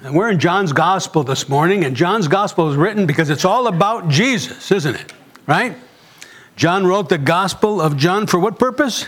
And we're in John's Gospel this morning, and John's Gospel is written because it's all about Jesus, isn't it? Right? John wrote the Gospel of John for what purpose?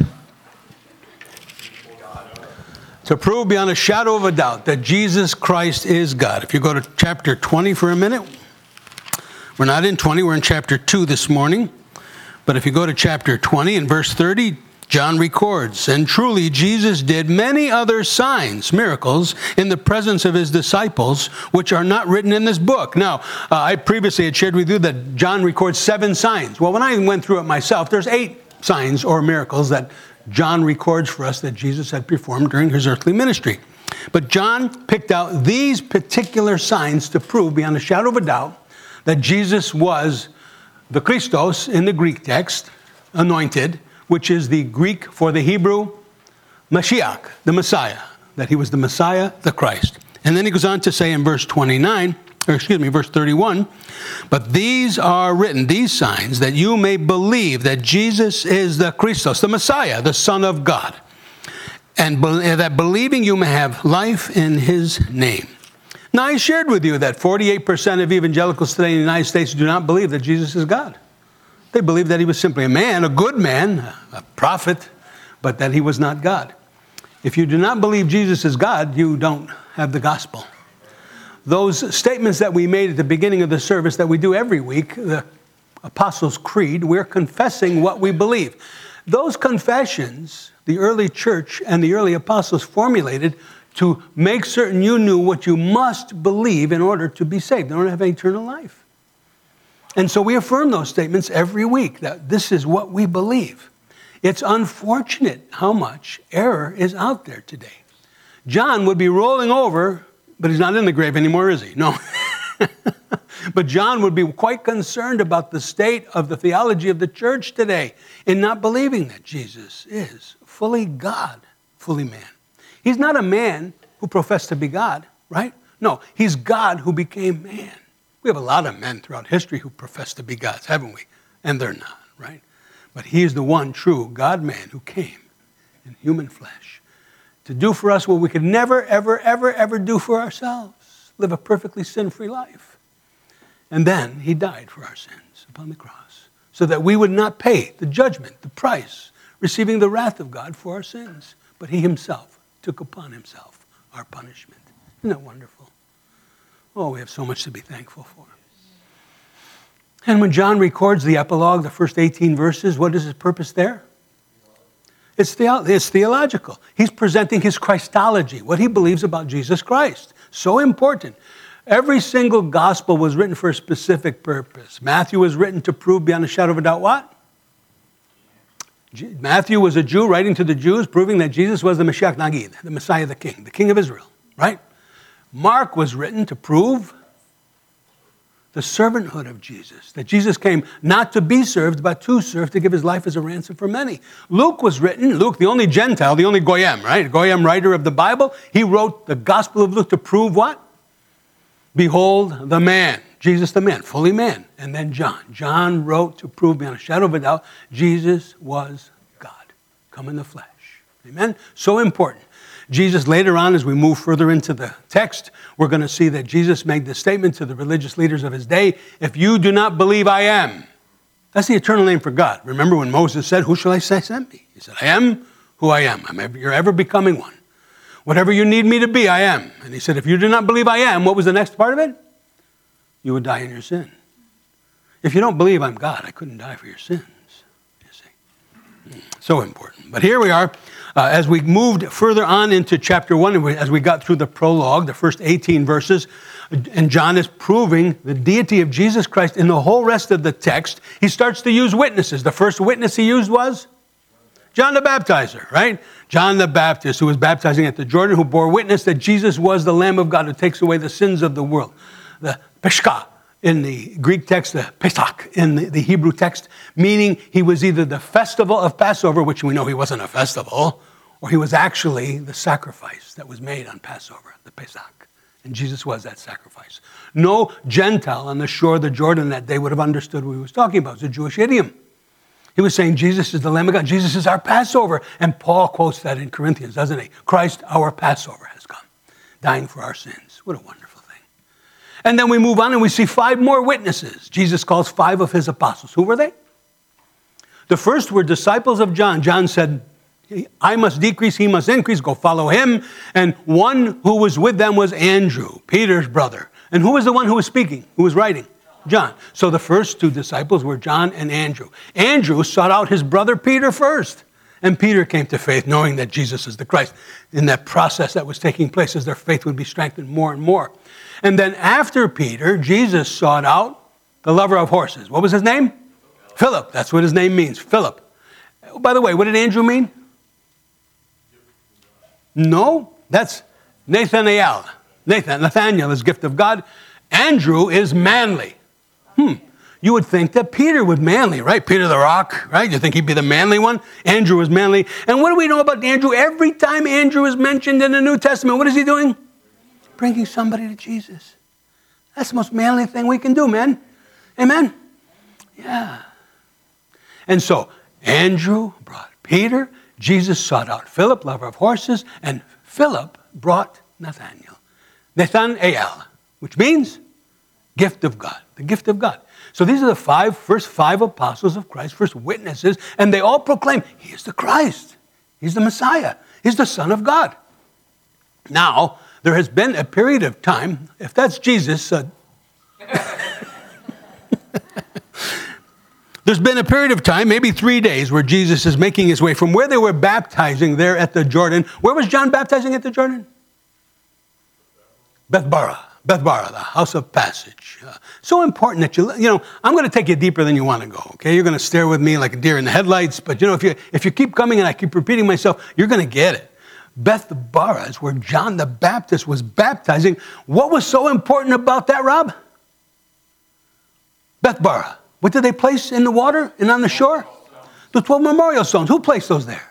To prove beyond a shadow of a doubt that Jesus Christ is God. If you go to chapter 20 for a minute, we're not in 20, we're in chapter 2 this morning. But if you go to chapter 20 and verse 30, John records, and truly Jesus did many other signs, miracles, in the presence of his disciples, which are not written in this book. Now, I previously had shared with you that John records 7 signs. Well, when I went through it myself, there's 8 signs or miracles that John records for us that Jesus had performed during his earthly ministry. But John picked out these particular signs to prove beyond a shadow of a doubt that Jesus was the Christos in the Greek text, anointed, which is the Greek for the Hebrew Mashiach, the Messiah, that he was the Messiah, the Christ. And then he goes on to say in verse 31, but these are written, these signs, that you may believe that Jesus is the Christos, the Messiah, the Son of God, and that believing you may have life in his name. Now, I shared with you that 48% of evangelicals today in the United States do not believe that Jesus is God. They believe that he was simply a man, a good man, a prophet, but that he was not God. If you do not believe Jesus is God, you don't have the gospel. Those statements that we made at the beginning of the service that we do every week, the Apostles' Creed, we're confessing what we believe. Those confessions, the early church and the early apostles formulated to make certain you knew what you must believe in order to be saved, in order to have eternal life. And so we affirm those statements every week, that this is what we believe. It's unfortunate how much error is out there today. John would be rolling over, but he's not in the grave anymore, is he? No. But John would be quite concerned about the state of the theology of the church today in not believing that Jesus is fully God, fully man. He's not a man who professed to be God, right? No, he's God who became man. We have a lot of men throughout history who profess to be gods, haven't we? And they're not, right? But he is the one true God-man who came in human flesh to do for us what we could never, ever, ever, ever do for ourselves, live a perfectly sin-free life. And then he died for our sins upon the cross so that we would not pay the judgment, the price, receiving the wrath of God for our sins. But he himself took upon himself our punishment. Isn't that wonderful? Oh, we have so much to be thankful for. And when John records the epilogue, the first 18 verses, what is his purpose there? It's theological. He's presenting his Christology, what he believes about Jesus Christ. So important. Every single gospel was written for a specific purpose. Matthew was written to prove beyond a shadow of a doubt what? Matthew was a Jew writing to the Jews, proving that Jesus was the Mashiach Nagid, the Messiah, the King of Israel, right? Mark was written to prove the servanthood of Jesus, that Jesus came not to be served, but to serve, to give his life as a ransom for many. Luke was written, Luke, the only Gentile, the only Goyim, right? Goyim writer of the Bible. He wrote the Gospel of Luke to prove what? Behold the man, Jesus the man, fully man. And then John wrote to prove beyond a shadow of a doubt, Jesus was God, come in the flesh. Amen? So important. Jesus, later on, as we move further into the text, we're going to see that Jesus made this statement to the religious leaders of his day, if you do not believe I am. That's the eternal name for God. Remember when Moses said, who shall I say sent me? He said, I am who I am. You're ever becoming one. Whatever you need me to be, I am. And he said, if you do not believe I am, what was the next part of it? You would die in your sin. If you don't believe I'm God, I couldn't die for your sins, you see. So important. But here we are. As we moved further on into chapter 1, as we got through the prologue, the first 18 verses, and John is proving the deity of Jesus Christ in the whole rest of the text, he starts to use witnesses. The first witness he used was John the Baptizer, right? John the Baptist, who was baptizing at the Jordan, who bore witness that Jesus was the Lamb of God who takes away the sins of the world. The Peshka in the Greek text, the Pesach in the Hebrew text, meaning he was either the festival of Passover, which we know he wasn't a festival, or he was actually the sacrifice that was made on Passover, the Pesach. And Jesus was that sacrifice. No Gentile on the shore of the Jordan that day would have understood what he was talking about. It was a Jewish idiom. He was saying Jesus is the Lamb of God. Jesus is our Passover. And Paul quotes that in Corinthians, doesn't he? Christ, our Passover, has come. dying for our sins. What a wonderful thing. And then we move on and we see 5 more witnesses. Jesus calls 5 of his apostles. Who were they? The first were disciples of John. John said, I must decrease, he must increase, go follow him. And one who was with them was Andrew, Peter's brother. And who was the one who was speaking, who was writing? John. So the first 2 disciples were John and Andrew. Andrew sought out his brother Peter first. And Peter came to faith knowing that Jesus is the Christ. In that process that was taking place as their faith would be strengthened more and more. And then after Peter, Jesus sought out the lover of horses. What was his name? Philip. That's what his name means, Philip. By the way, what did Andrew mean? No, that's Nathanael. Nathanael is gift of God. Andrew is manly. You would think that Peter would manly, right? Peter the rock, right? You think he'd be the manly one? Andrew was manly. And what do we know about Andrew? Every time Andrew is mentioned in the New Testament, what is he doing? Bringing somebody to Jesus. That's the most manly thing we can do, man. Amen? Yeah. And so Andrew brought Peter. Jesus sought out Philip, lover of horses, and Philip brought Nathanael. Nathanael, which means gift of God, the gift of God. So these are the first five apostles of Christ, first witnesses, and they all proclaim, he is the Christ. He's the Messiah. He's the Son of God. Now, there has been a period of time, if that's Jesus, there's been a period of time, maybe 3 days, where Jesus is making his way from where they were baptizing there at the Jordan. Where was John baptizing at the Jordan? Bethbara, the house of passage. So important that I'm going to take you deeper than you want to go, okay? You're going to stare with me like a deer in the headlights, but if you keep coming and I keep repeating myself, you're going to get it. Bethbara is where John the Baptist was baptizing. What was so important about that, Rob? Bethbara. What did they place in the water and on the shore? The 12 memorial stones. Who placed those there?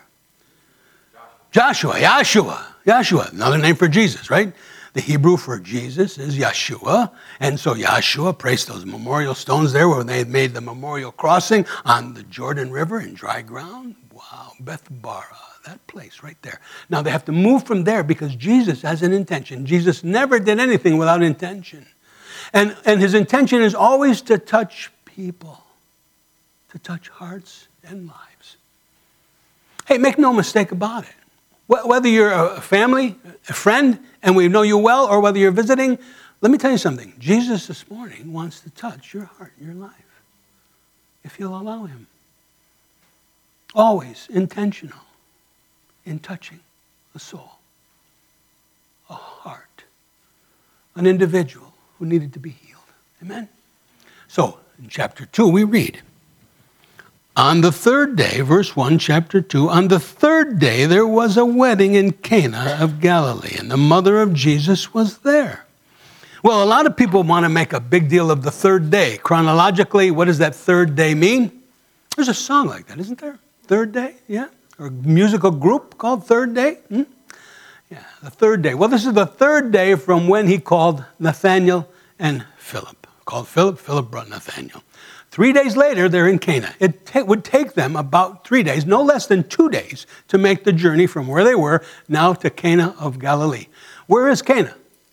Yahshua. Another name for Jesus, right? The Hebrew for Jesus is Yeshua. And so Yahshua placed those memorial stones there where they had made the memorial crossing on the Jordan River in dry ground. Wow, Bethbara, that place right there. Now they have to move from there because Jesus has an intention. Jesus never did anything without intention. And his intention is always to touch people, to touch hearts and lives. Hey, make no mistake about it. Whether you're a family, a friend, and we know you well, or whether you're visiting, let me tell you something. Jesus this morning wants to touch your heart and your life, if you'll allow him. Always intentional in touching a soul, a heart, an individual who needed to be healed. Amen? So, in chapter 2, we read, on the third day, verse 1, chapter 2, on the third day there was a wedding in Cana of Galilee, and the mother of Jesus was there. Well, a lot of people want to make a big deal of the third day. Chronologically, what does that third day mean? There's a song like that, isn't there? Third day, yeah? Or a musical group called Third Day? Yeah, the third day. Well, this is the third day from when he called Nathanael and Philip. Called Philip, Philip brought Nathanael. 3 days later, they're in Cana. It would take them about 3 days, no less than 2 days, to make the journey from where they were now to Cana of Galilee. Where is Cana?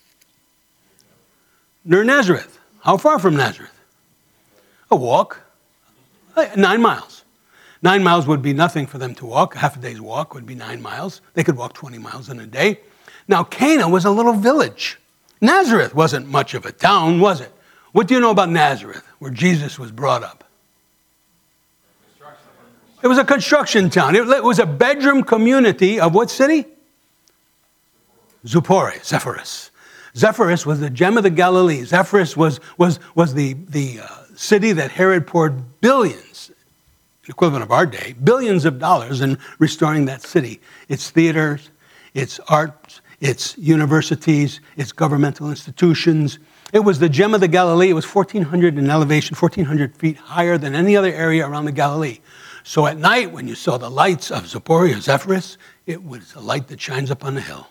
Near Nazareth. How far from Nazareth? A walk. 9 miles. 9 miles would be nothing for them to walk. Half a day's walk would be 9 miles. They could walk 20 miles in a day. Now, Cana was a little village. Nazareth wasn't much of a town, was it? What do you know about Nazareth, where Jesus was brought up? It was a construction town. It was a bedroom community of what city? Zupore, Zephyrus. Zephyrus was the gem of the Galilee. Zephyrus was the city that Herod poured billions, the equivalent of our day, billions of dollars in restoring that city. Its theaters, its arts, its universities, its governmental institutions. It was the gem of the Galilee. It was 1,400 in elevation, 1,400 feet higher than any other area around the Galilee. So at night, when you saw the lights of Zipporah or Zephyrus, it was a light that shines up on the hill.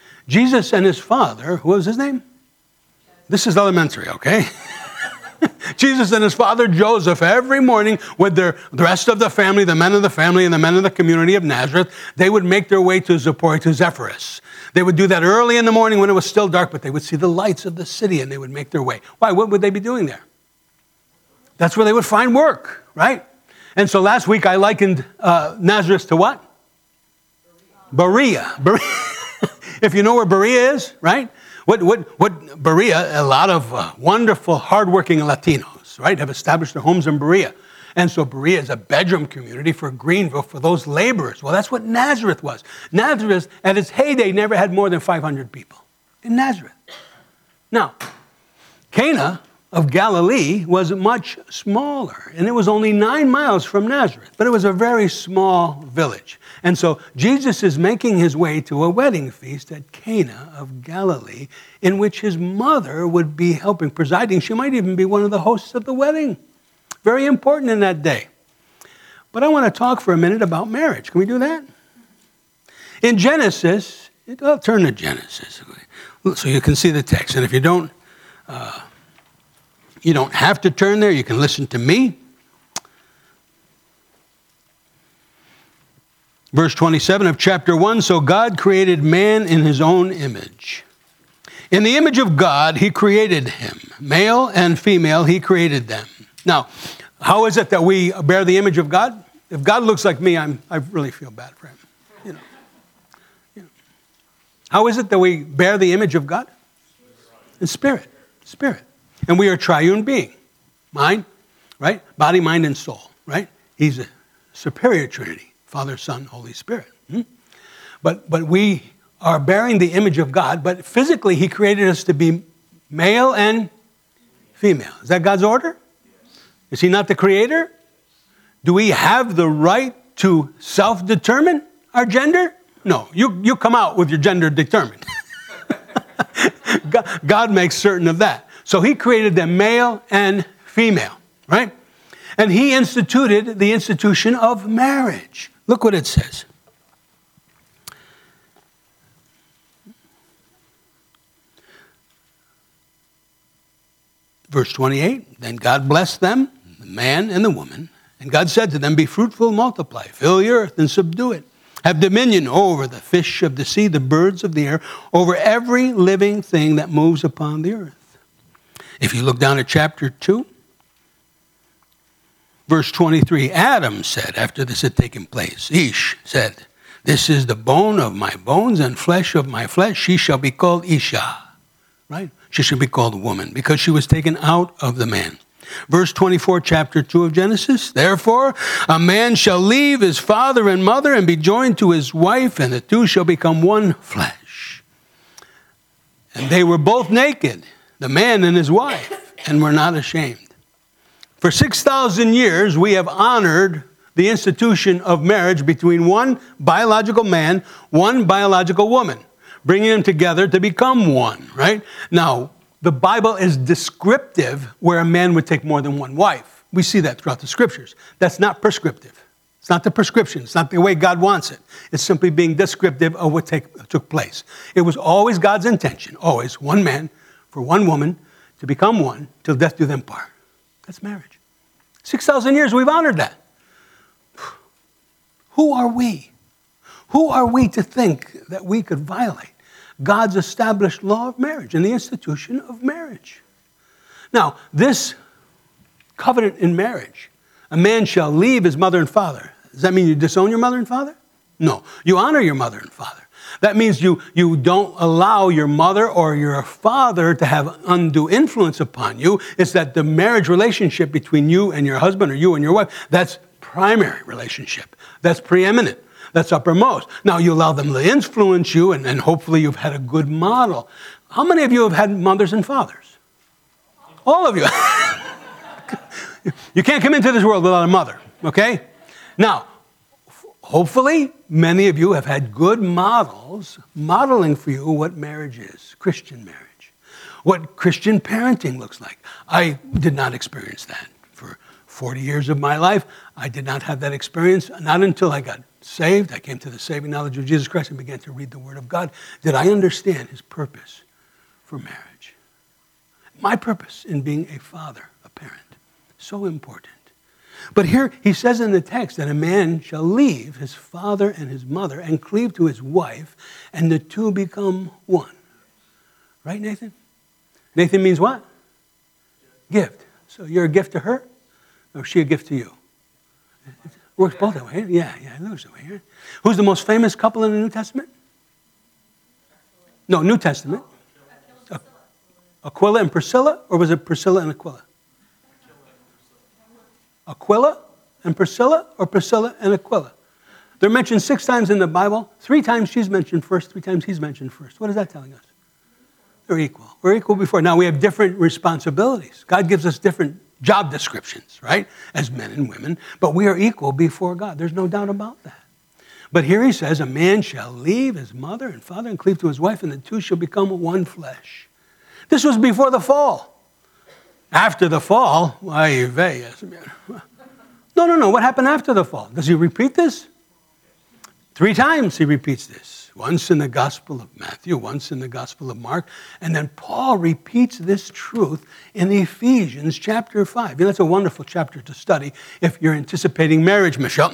Jesus and his father, what was his name? This is elementary, okay? Jesus and his father Joseph, every morning with the rest of the family, the men of the family and the men of the community of Nazareth, they would make their way to Zippor, to Zephyrus. They would do that early in the morning when it was still dark, but they would see the lights of the city and they would make their way. Why? What would they be doing there? That's where they would find work, right? And so last week I likened Nazareth to what? Berea. If you know where Berea is, right? What Berea, a lot of wonderful, hardworking Latinos, right, have established their homes in Berea. And so Berea is a bedroom community for Greenville, for those laborers. Well, that's what Nazareth was. Nazareth, at its heyday, never had more than 500 people in Nazareth. Now, Cana of Galilee was much smaller, and it was only 9 miles from Nazareth, but it was a very small village. And so Jesus is making his way to a wedding feast at Cana of Galilee, in which his mother would be helping, presiding. She might even be one of the hosts of the wedding. Very important in that day. But I want to talk for a minute about marriage. Can we do that? In Genesis, I'll turn to Genesis so you can see the text. And if you don't have to turn there. You can listen to me. Verse 27 of chapter 1, so God created man in his own image. In the image of God, he created him. Male and female, he created them. Now, how is it that we bear the image of God? If God looks like me, I really feel bad for him. You know. How is it that we bear the image of God? In spirit. Spirit. And we are a triune being. Mind, right? Body, mind, and soul, right? He's a superior trinity. Father, Son, Holy Spirit. But we are bearing the image of God, but physically he created us to be male and female. Is that God's order? Is he not the creator? Do we have the right to self-determine our gender? No, you come out with your gender determined. God makes certain of that. So he created them male and female, right? And he instituted the institution of marriage. Look what it says. Verse 28, then God blessed them, the man and the woman, and God said to them, be fruitful, multiply, fill the earth and subdue it. Have dominion over the fish of the sea, the birds of the air, over every living thing that moves upon the earth. If you look down at chapter 2, verse 23, Adam said, after this had taken place, Ish said, this is the bone of my bones and flesh of my flesh. She shall be called Isha, right? She should be called woman because she was taken out of the man. Verse 24, chapter 2 of Genesis, therefore a man shall leave his father and mother and be joined to his wife, and the two shall become one flesh. And they were both naked, the man and his wife, and were not ashamed. For 6,000 years, we have honored the institution of marriage between one biological man, one biological woman, bringing them together to become one, right? Now, the Bible is descriptive where a man would take more than one wife. We see that throughout the scriptures. That's not prescriptive. It's not the prescription. It's not the way God wants it. It's simply being descriptive of what took place. It was always God's intention, always one man for one woman to become one till death do them part. That's marriage. 6,000 years we've honored that. Who are we? Who are we to think that we could violate God's established law of marriage and the institution of marriage? Now, this covenant in marriage, a man shall leave his mother and father. Does that mean you disown your mother and father? No. You honor your mother and father. That means you don't allow your mother or your father to have undue influence upon you. It's that the marriage relationship between you and your husband or you and your wife, that's primary relationship. That's preeminent. That's uppermost. Now you allow them to influence you and hopefully you've had a good model. How many of you have had mothers and fathers? All of you. You can't come into this world without a mother, okay? Now, hopefully, many of you have had good models modeling for you what marriage is, Christian marriage, what Christian parenting looks like. I did not experience that. For 40 years of my life, I did not have that experience. Not until I got saved, I came to the saving knowledge of Jesus Christ and began to read the Word of God, did I understand His purpose for marriage. My purpose in being a father, a parent. So important. But here he says in the text that a man shall leave his father and his mother and cleave to his wife, and the two become one. Right, Nathan? Nathan means what? Gift. So you're a gift to her, or is she a gift to you? It works both that way. Yeah, it looks that way. Who's the most famous couple in the New Testament? No, New Testament. Aquila and Priscilla, or was it Priscilla and Aquila? Aquila and Priscilla, or Priscilla and Aquila? They're mentioned 6 times in the Bible. 3 times she's mentioned first, 3 times he's mentioned first. What is that telling us? They're equal. We're equal before. Now we have different responsibilities. God gives us different job descriptions, right? As men and women. But we are equal before God. There's no doubt about that. But here he says, a man shall leave his mother and father and cleave to his wife, and the two shall become one flesh. This was before the fall. After the fall, no. What happened after the fall? Does he repeat this? 3 times he repeats this. Once in the Gospel of Matthew, once in the Gospel of Mark, and then Paul repeats this truth in Ephesians chapter 5. That's a wonderful chapter to study if you're anticipating marriage, Michelle.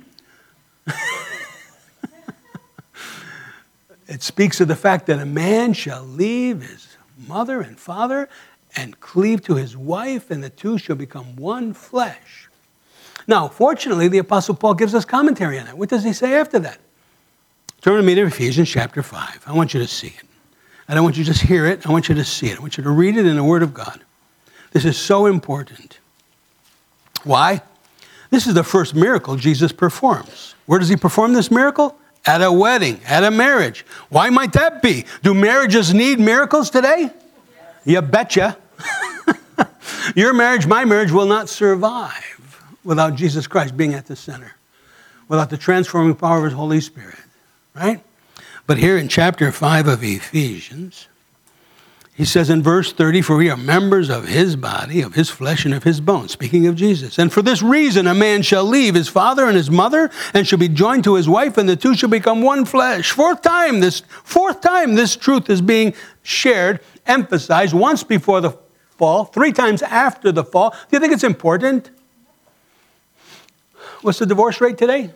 It speaks of the fact that a man shall leave his mother and father and cleave to his wife, and the two shall become one flesh. Now, fortunately, the Apostle Paul gives us commentary on that. What does he say after that? Turn with me to Ephesians chapter 5. I want you to see it. I don't want you to just hear it. I want you to see it. I want you to read it in the Word of God. This is so important. Why? This is the first miracle Jesus performs. Where does he perform this miracle? At a wedding, at a marriage. Why might that be? Do marriages need miracles today? You betcha. Your marriage, my marriage, will not survive without Jesus Christ being at the center, without the transforming power of his Holy Spirit, right? But here in chapter 5 of Ephesians, he says in verse 30, for we are members of his body, of his flesh, and of his bones. Speaking of Jesus. And for this reason, a man shall leave his father and his mother and shall be joined to his wife, and the two shall become one flesh. Fourth time this truth is being shared, emphasized once before the fall, 3 times after the fall. Do you think it's important? What's the divorce rate today?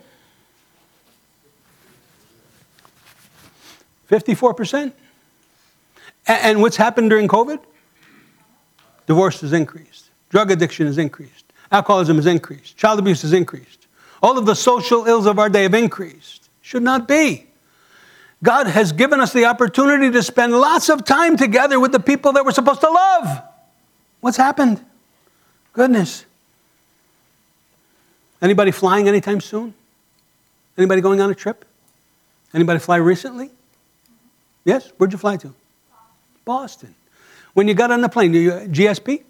54%. And what's happened during COVID? Divorce has increased. Drug addiction has increased. Alcoholism has increased. Child abuse has increased. All of the social ills of our day have increased. Should not be. God has given us the opportunity to spend lots of time together with the people that we're supposed to love. What's happened? Goodness. Anybody flying anytime soon? Anybody going on a trip? Anybody fly recently? Yes? Where'd you fly to? Boston. When you got on the plane, you GSP?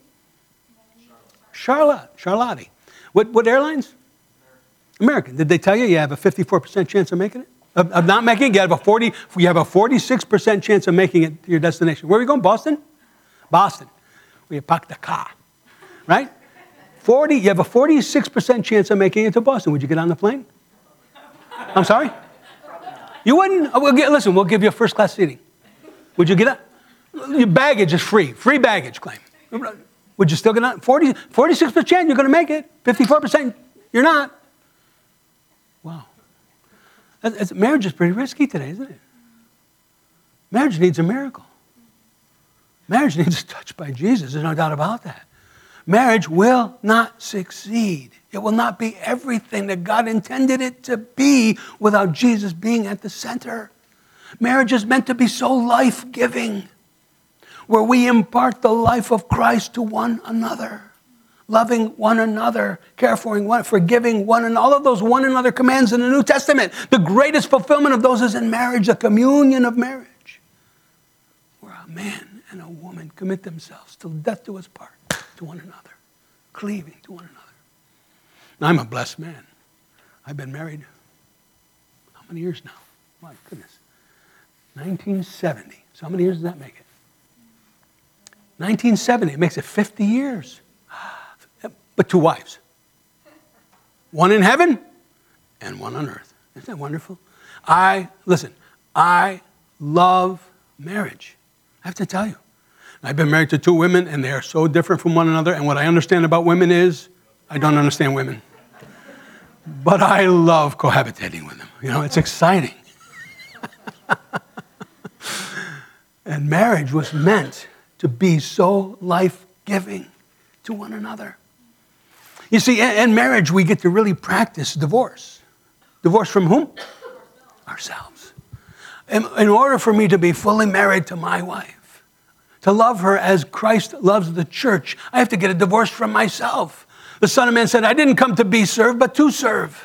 Charlotte. What airlines? American. Did they tell you have a 54% chance of making it? Of not making it? You have a 46% chance of making it to your destination. Where are we going? Boston? Boston. Where you park the car. Right? You have a 46% chance of making it to Boston. Would you get on the plane? I'm sorry? You wouldn't? We'll give you a first class seating. Would you get on? Your baggage is free. Free baggage claim. Would you still get on? 46% you're going to make it. 54% you're not. Wow. Marriage is pretty risky today, isn't it? Marriage needs a miracle. Marriage needs a touch by Jesus. There's no doubt about that. Marriage will not succeed. It will not be everything that God intended it to be without Jesus being at the center. Marriage is meant to be so life-giving, where we impart the life of Christ to one another, loving one another, caring one, forgiving one another, all of those one another commands in the New Testament. The greatest fulfillment of those is in marriage, the communion of marriage, where a man and a woman commit themselves till death do us part to one another, cleaving to one another. Now, I'm a blessed man. I've been married how many years now? My goodness. 1970. So how many years does that make it? 1970. It makes it 50 years. But 2 wives. One in heaven and one on earth. Isn't that wonderful? I love marriage. I have to tell you. I've been married to 2 women, and they are so different from one another. And what I understand about women is I don't understand women. But I love cohabitating with them. It's exciting. And marriage was meant to be so life-giving to one another. You see, in marriage, we get to really practice divorce. Divorce from whom? Ourselves. In order for me to be fully married to my wife, to love her as Christ loves the church, I have to get a divorce from myself. The Son of Man said, I didn't come to be served, but to serve.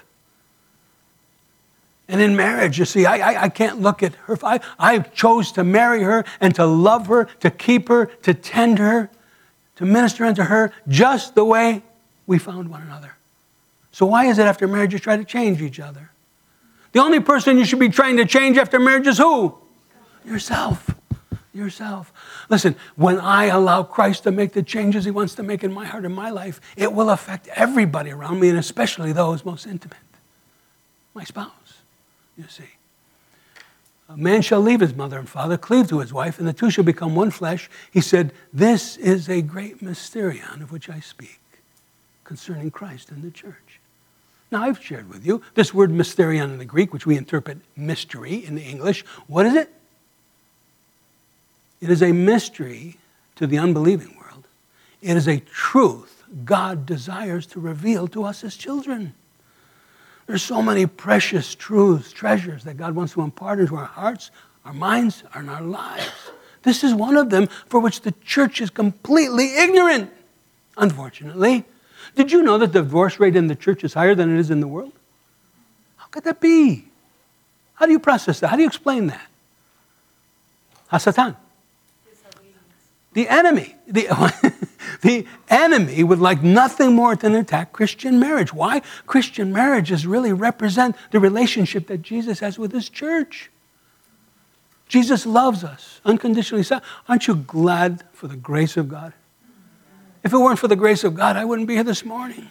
And in marriage, you see, I can't look at her. I chose to marry her and to love her, to keep her, to tend her, to minister unto her just the way we found one another. So why is it after marriage you try to change each other? The only person you should be trying to change after marriage is who? Yourself. Yourself. Listen, when I allow Christ to make the changes he wants to make in my heart and my life, it will affect everybody around me, and especially those most intimate. My spouse, you see. A man shall leave his mother and father, cleave to his wife, and the two shall become one flesh. He said, this is a great mysterion of which I speak concerning Christ and the church. Now, I've shared with you this word mysterion in the Greek, which we interpret mystery in the English. What is it? It is a mystery to the unbelieving world. It is a truth God desires to reveal to us as children. There's so many precious truths, treasures that God wants to impart into our hearts, our minds, and our lives. This is one of them for which the church is completely ignorant, unfortunately. Did you know that the divorce rate in the church is higher than it is in the world? How could that be? How do you process that? How do you explain that? Hasatan. The enemy. The enemy would like nothing more than attack Christian marriage. Why? Christian marriages really represent the relationship that Jesus has with his church. Jesus loves us unconditionally. Aren't you glad for the grace of God? If it weren't for the grace of God, I wouldn't be here this morning.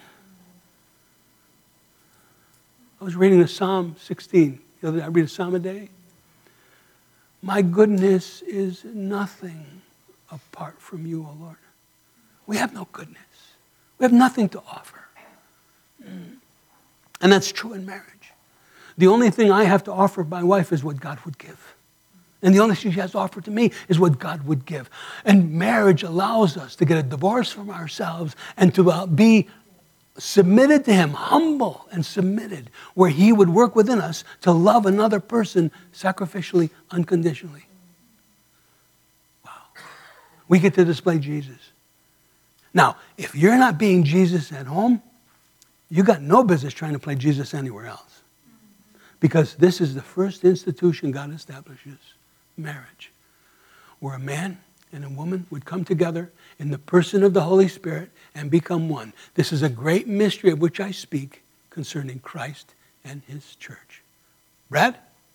I was reading the Psalm 16. The other day, I read a Psalm a day. My goodness is nothing apart from you, O Lord. We have no goodness. We have nothing to offer. And that's true in marriage. The only thing I have to offer my wife is what God would give. And the only thing she has to offer to me is what God would give. And marriage allows us to get a divorce from ourselves and to be submitted to him, humble and submitted, where he would work within us to love another person sacrificially, unconditionally. Wow. We get to display Jesus. Now, if you're not being Jesus at home, you got no business trying to play Jesus anywhere else. Because this is the first institution God establishes, marriage, where a man and a woman would come together in the person of the Holy Spirit and become one. This is a great mystery of which I speak concerning Christ and his church. Brad?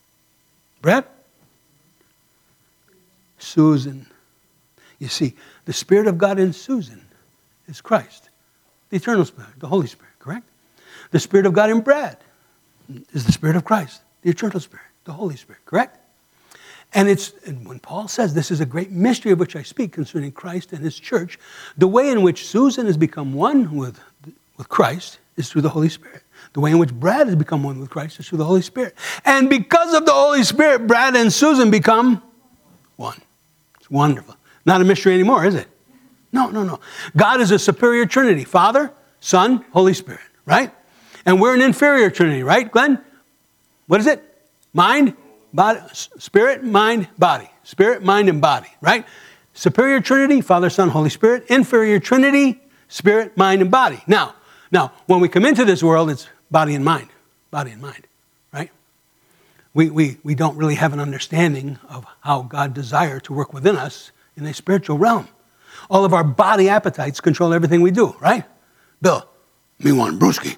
Susan. You see, the Spirit of God in Susan is Christ, the eternal Spirit, the Holy Spirit, correct? The Spirit of God in Brad is the Spirit of Christ, the eternal Spirit, the Holy Spirit, correct? And when Paul says this is a great mystery of which I speak concerning Christ and his church, the way in which Susan has become one with Christ is through the Holy Spirit. The way in which Brad has become one with Christ is through the Holy Spirit. And because of the Holy Spirit, Brad and Susan become one. It's wonderful. Not a mystery anymore, is it? No. God is a superior Trinity. Father, Son, Holy Spirit, right? And we're an inferior Trinity, right, Glenn? What is it? Mind, body, spirit, mind, body. Spirit, mind, and body, right? Superior Trinity, Father, Son, Holy Spirit. Inferior Trinity, spirit, mind, and body. Now, when we come into this world, it's body and mind, right? We don't really have an understanding of how God desires to work within us in a spiritual realm. All of our body appetites control everything we do, right? Bill, me want brewski.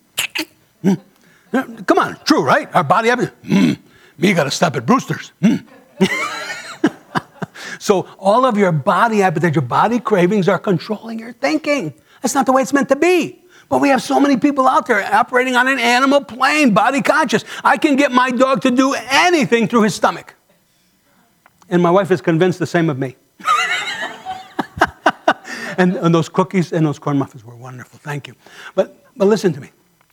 Come on, true, right? Our body appetite. Me got to stop at Brewster's. So all of your body appetites, your body cravings are controlling your thinking. That's not the way it's meant to be. But we have so many people out there operating on an animal plane, body conscious. I can get my dog to do anything through his stomach. And my wife is convinced the same of me. And those cookies and those corn muffins were wonderful. Thank you. But listen to me.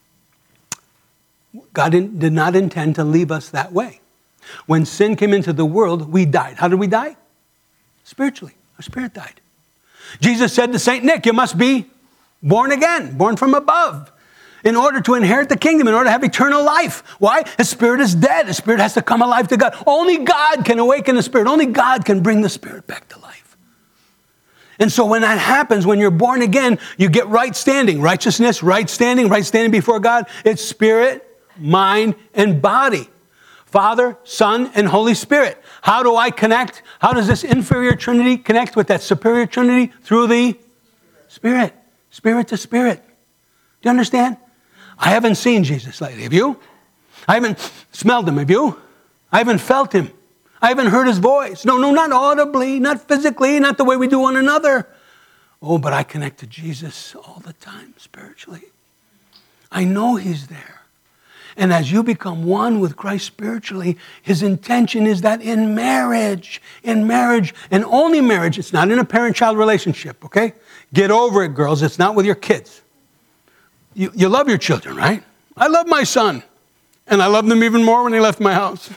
God did not intend to leave us that way. When sin came into the world, we died. How did we die? Spiritually. Our spirit died. Jesus said to St. Nick, you must be born again, born from above, in order to inherit the kingdom, in order to have eternal life. Why? His spirit is dead. His spirit has to come alive to God. Only God can awaken the spirit. Only God can bring the spirit back to life. And so when that happens, when you're born again, you get right standing. Righteousness, right standing before God. It's spirit, mind, and body. Father, Son, and Holy Spirit. How do I connect? How does this inferior Trinity connect with that superior Trinity? Through the Spirit. Spirit to Spirit. Do you understand? I haven't seen Jesus lately. Have you? I haven't smelled him. Have you? I haven't felt him. I haven't heard his voice. No, not audibly, not physically, not the way we do one another. Oh, but I connect to Jesus all the time spiritually. I know he's there. And as you become one with Christ spiritually, his intention is that in marriage, and only marriage, it's not in a parent-child relationship, okay? Get over it, girls. It's not with your kids. You love your children, right? I love my son. And I love them even more when he left my house.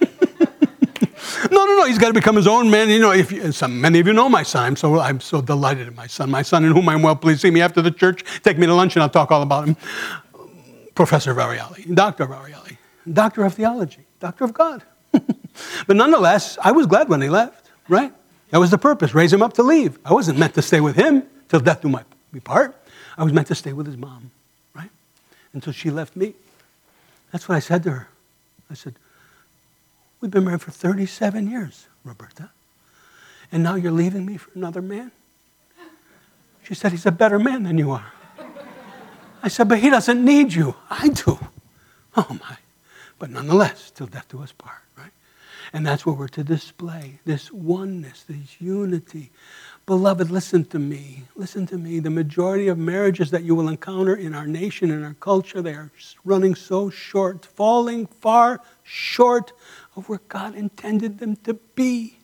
No. He's got to become his own man. You know, many of you know my son. I'm so delighted in my son. My son in whom I'm well pleased. See me after the church. Take me to lunch and I'll talk all about him. Professor Variali, Dr. Variali, Doctor of Theology, Doctor of God. But nonetheless, I was glad when he left, right? That was the purpose, raise him up to leave. I wasn't meant to stay with him till death do me part. I was meant to stay with his mom, right? Until she left me. That's what I said to her. I said, we've been married for 37 years, Roberta. And now you're leaving me for another man? She said, he's a better man than you are. I said, but he doesn't need you. I do. Oh, my. But nonetheless, till death do us part, right? And that's what we're to display, this oneness, this unity. Beloved, listen to me. Listen to me. The majority of marriages that you will encounter in our nation, in our culture, they are running so short, falling far short of where God intended them to be.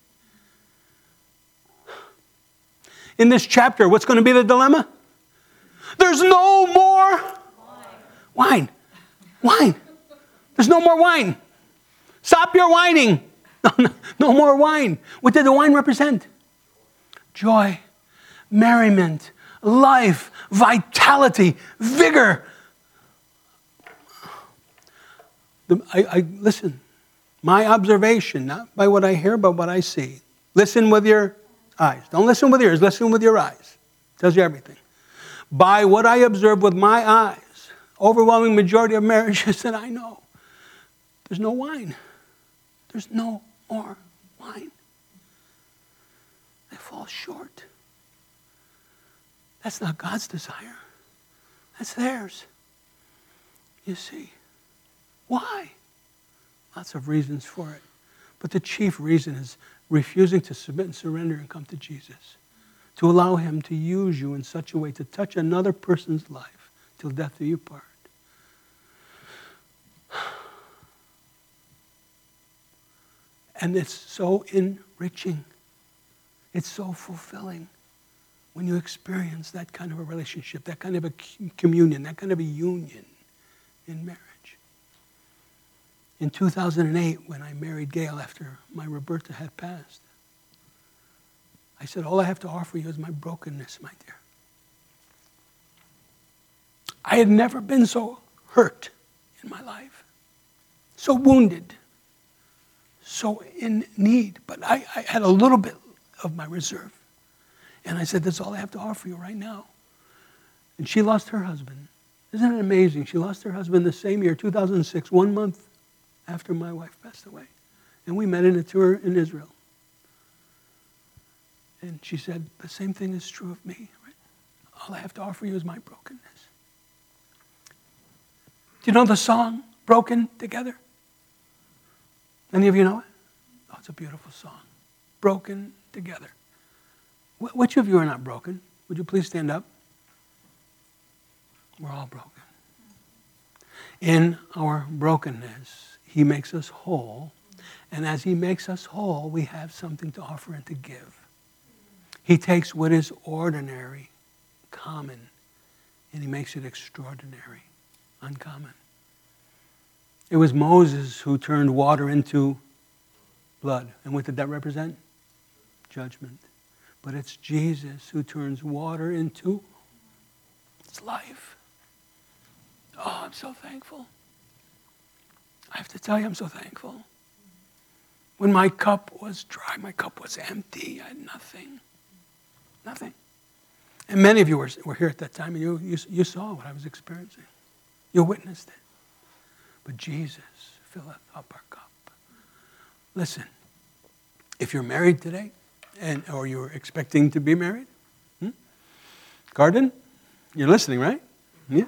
In this chapter, what's going to be the dilemma? There's no more wine. There's no more wine. Stop your whining. No more wine. What did the wine represent? Joy, merriment, life, vitality, vigor. Listen, my observation, not by what I hear, but what I see. Listen with your eyes. Don't listen with your ears. Listen with your eyes. Tells you everything. By what I observe with my eyes, overwhelming majority of marriages that I know, there's no wine. There's no more wine. They fall short. That's not God's desire. That's theirs. You see. Why? Lots of reasons for it. But the chief reason is refusing to submit and surrender and come to Jesus. To allow him to use you in such a way to touch another person's life till death do you part. And it's so enriching. It's so fulfilling when you experience that kind of a relationship, that kind of a communion, that kind of a union in marriage. In 2008, when I married Gail after my Roberta had passed, I said, all I have to offer you is my brokenness, my dear. I had never been so hurt in my life, so wounded, so in need. But I had a little bit of my reserve. And I said, that's all I have to offer you right now. And she lost her husband. Isn't it amazing? She lost her husband the same year, 2006, 1 month after my wife passed away. And we met in a tour in Israel. And she said, the same thing is true of me. Right? All I have to offer you is my brokenness. Do you know the song, Broken Together? Any of you know it? Oh, it's a beautiful song. Broken Together. Which of you are not broken? Would you please stand up? We're all broken. In our brokenness, he makes us whole. And as he makes us whole, we have something to offer and to give. He takes what is ordinary, common, and he makes it extraordinary, uncommon. It was Moses who turned water into blood. And what did that represent? Judgment. But it's Jesus who turns water into life. Oh, I'm so thankful. I have to tell you, I'm so thankful. When my cup was dry, my cup was empty. I had nothing. Nothing. And many of you were here at that time, and you saw what I was experiencing. You witnessed it. But Jesus filleth up our cup. Listen, if you're married today, or you're expecting to be married, Garden, you're listening, right? Yeah.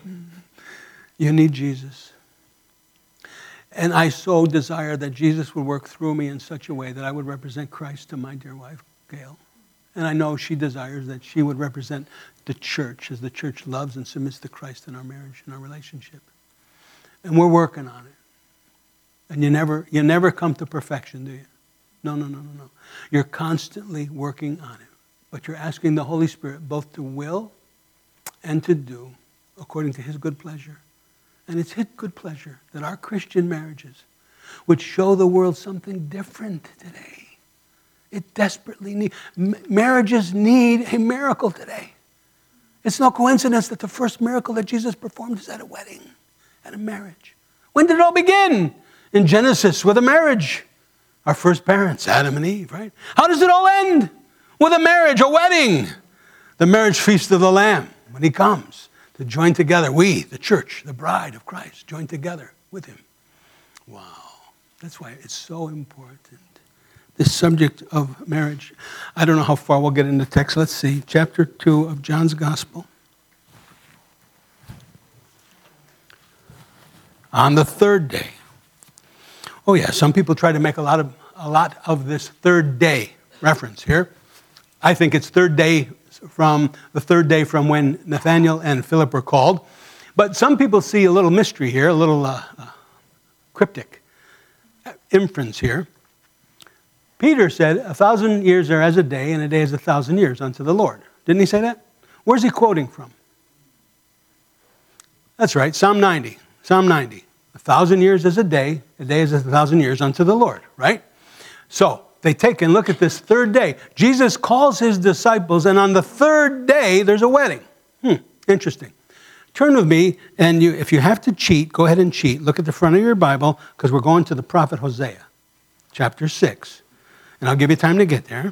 You need Jesus. And I so desire that Jesus would work through me in such a way that I would represent Christ to my dear wife, Gail. And I know she desires that she would represent the church as the church loves and submits to Christ in our marriage and our relationship. And we're working on it. And you never come to perfection, do you? No. You're constantly working on it. But you're asking the Holy Spirit both to will and to do according to his good pleasure. And it's his good pleasure that our Christian marriages would show the world something different today. It desperately needs, marriages need a miracle today. It's no coincidence that the first miracle that Jesus performed is at a wedding, at a marriage. When did it all begin? In Genesis with a marriage. Our first parents, Adam and Eve, right? How does it all end? With a marriage, a wedding. The marriage feast of the Lamb, when he comes to join together. We, the church, the bride of Christ, join together with him. Wow. That's why it's so important. This subject of marriage. I don't know how far we'll get into text. Let's see. Chapter 2 of John's Gospel. On the third day. Oh yeah, some people try to make a lot of this third day reference here. I think it's the third day from when Nathanael and Philip were called. But some people see a little mystery here, a little cryptic inference here. Peter said, 1,000 years are as a day, and a day is 1,000 years unto the Lord. Didn't he say that? Where's he quoting from? That's right, Psalm 90. Psalm 90. 1,000 years is a day is 1,000 years unto the Lord, right? So they take and look at this third day. Jesus calls his disciples, and on the third day, there's a wedding. Interesting. Turn with me, and if you have to cheat, go ahead and cheat. Look at the front of your Bible, because we're going to the prophet Hosea, chapter 6. And I'll give you time to get there.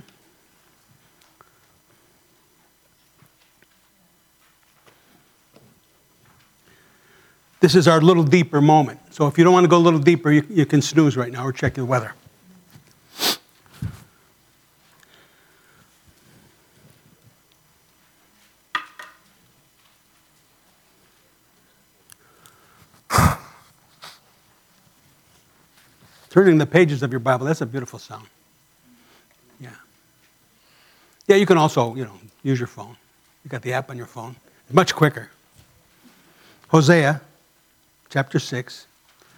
This is our little deeper moment. So if you don't want to go a little deeper, you can snooze right now or check the weather. Turning the pages of your Bible, that's a beautiful sound. Yeah, you can also, use your phone. You got the app on your phone. It's much quicker. Hosea, chapter 6.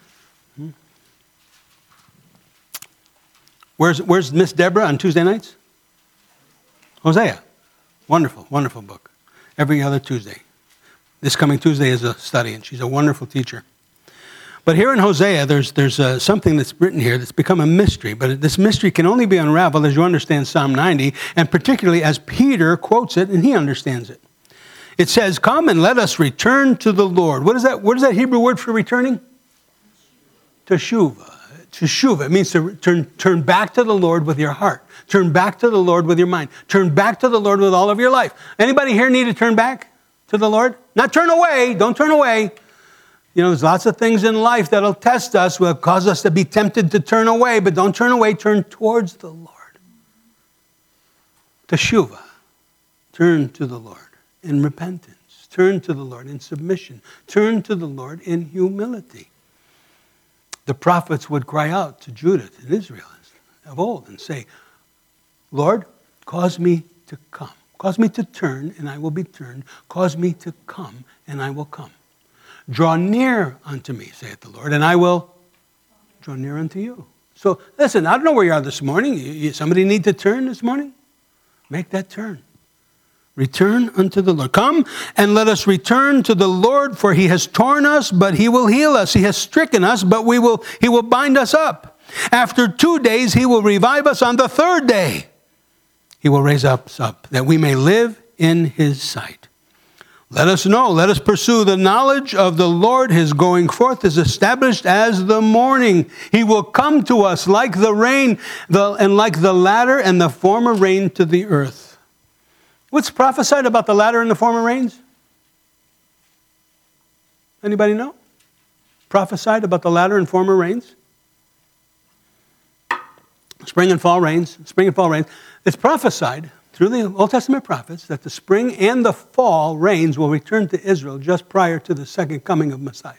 Where's Miss Deborah on Tuesday nights? Hosea. Wonderful, wonderful book. Every other Tuesday. This coming Tuesday is a study, and she's a wonderful teacher. But here in Hosea, there's something that's written here that's become a mystery. But this mystery can only be unraveled as you understand Psalm 90, and particularly as Peter quotes it and he understands it. It says, "Come and let us return to the Lord." What is that? What is that Hebrew word for returning? Teshuvah. Teshuvah. It means to turn back to the Lord with your heart. Turn back to the Lord with your mind. Turn back to the Lord with all of your life. Anybody here need to turn back to the Lord? Not turn away. Don't turn away. There's lots of things in life that'll test us, will cause us to be tempted to turn away, but don't turn away, turn towards the Lord. Teshuvah. Turn to the Lord in repentance. Turn to the Lord in submission. Turn to the Lord in humility. The prophets would cry out to Judah and Israel of old and say, "Lord, cause me to come. Cause me to turn, and I will be turned. Cause me to come, and I will come. Draw near unto me, saith the Lord, and I will draw near unto you." So listen, I don't know where you are this morning. Somebody need to turn this morning? Make that turn. Return unto the Lord. Come and let us return to the Lord, for he has torn us, but he will heal us. He has stricken us, but he will bind us up. After 2 days, he will revive us. On the third day, he will raise us up, that we may live in his sight. Let us know, let us pursue the knowledge of the Lord. His going forth is established as the morning. He will come to us like the rain, and like the latter and the former rain to the earth. What's prophesied about the latter and the former rains? Anybody know? Prophesied about the latter and former rains? Spring and fall rains. Spring and fall rains. It's prophesied through the Old Testament prophets that the spring and the fall rains will return to Israel just prior to the second coming of Messiah.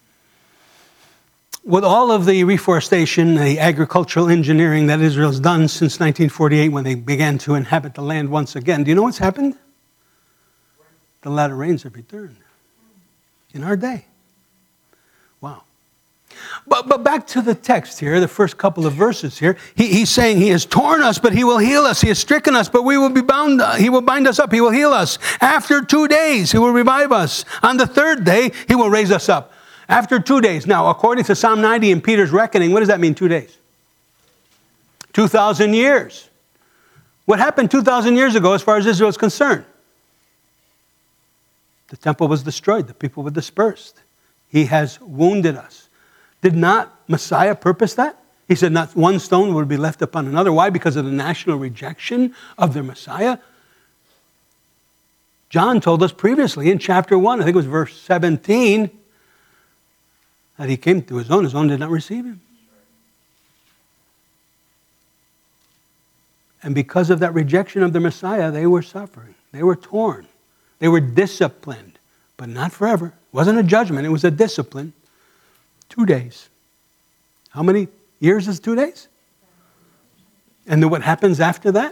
With all of the reforestation, the agricultural engineering that Israel's done since 1948 when they began to inhabit the land once again, do you know what's happened? The latter rains have returned in our day. Wow. But back to the text here, the first couple of verses here. He's saying he has torn us, but he will heal us. He has stricken us, but we will be bound. He will bind us up. He will heal us. After 2 days, he will revive us. On the third day, he will raise us up. After 2 days. Now, according to Psalm 90 and Peter's reckoning, what does that mean, 2 days? 2,000 years. What happened 2,000 years ago as far as Israel is concerned? The temple was destroyed. The people were dispersed. He has wounded us. Did not Messiah purpose that? He said not one stone would be left upon another. Why? Because of the national rejection of their Messiah. John told us previously in chapter 1, I think it was verse 17, that he came to his own did not receive him. And because of that rejection of the Messiah, they were suffering. They were torn. They were disciplined, but not forever. It wasn't a judgment, it was a discipline. 2 days. How many years is 2 days? And then what happens after that?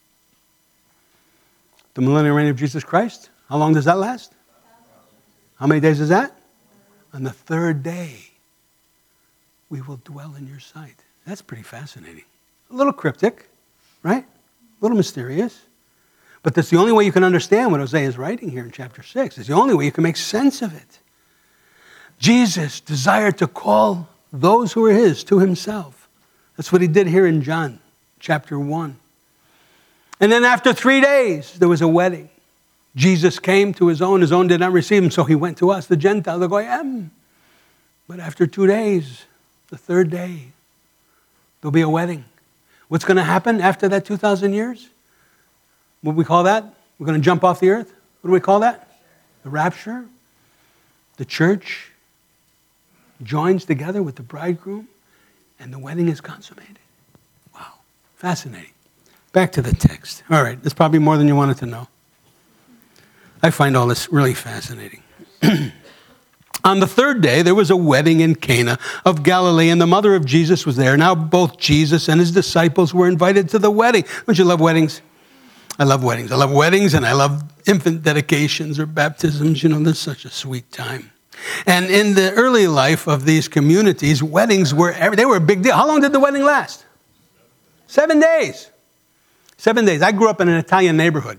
The millennial reign of Jesus Christ. How long does that last? How many days is that? On the third day, we will dwell in your sight. That's pretty fascinating. A little cryptic, right? A little mysterious. But that's the only way you can understand what Hosea is writing here in chapter 6. It's the only way you can make sense of it. Jesus desired to call those who were his to himself. That's what he did here in John chapter 1. And then after 3 days, there was a wedding. Jesus came to his own did not receive him, so he went to us, the Gentiles, the Goyim. But after 2 days, the third day, there'll be a wedding. What's going to happen after that 2,000 years? What do we call that? We're going to jump off the earth? What do we call that? The rapture. The church joins together with the bridegroom, and the wedding is consummated. Wow. Fascinating. Back to the text. All right, that's probably more than you wanted to know. I find all this really fascinating. On the third day, there was a wedding in Cana of Galilee, and the mother of Jesus was there. Now both Jesus and his disciples were invited to the wedding. Don't you love weddings? I love weddings. I love weddings, and I love infant dedications or baptisms. You know, that's such a sweet time. And in the early life of these communities, weddings were a big deal. How long did the wedding last? 7 days. 7 days. I grew up in an Italian neighborhood.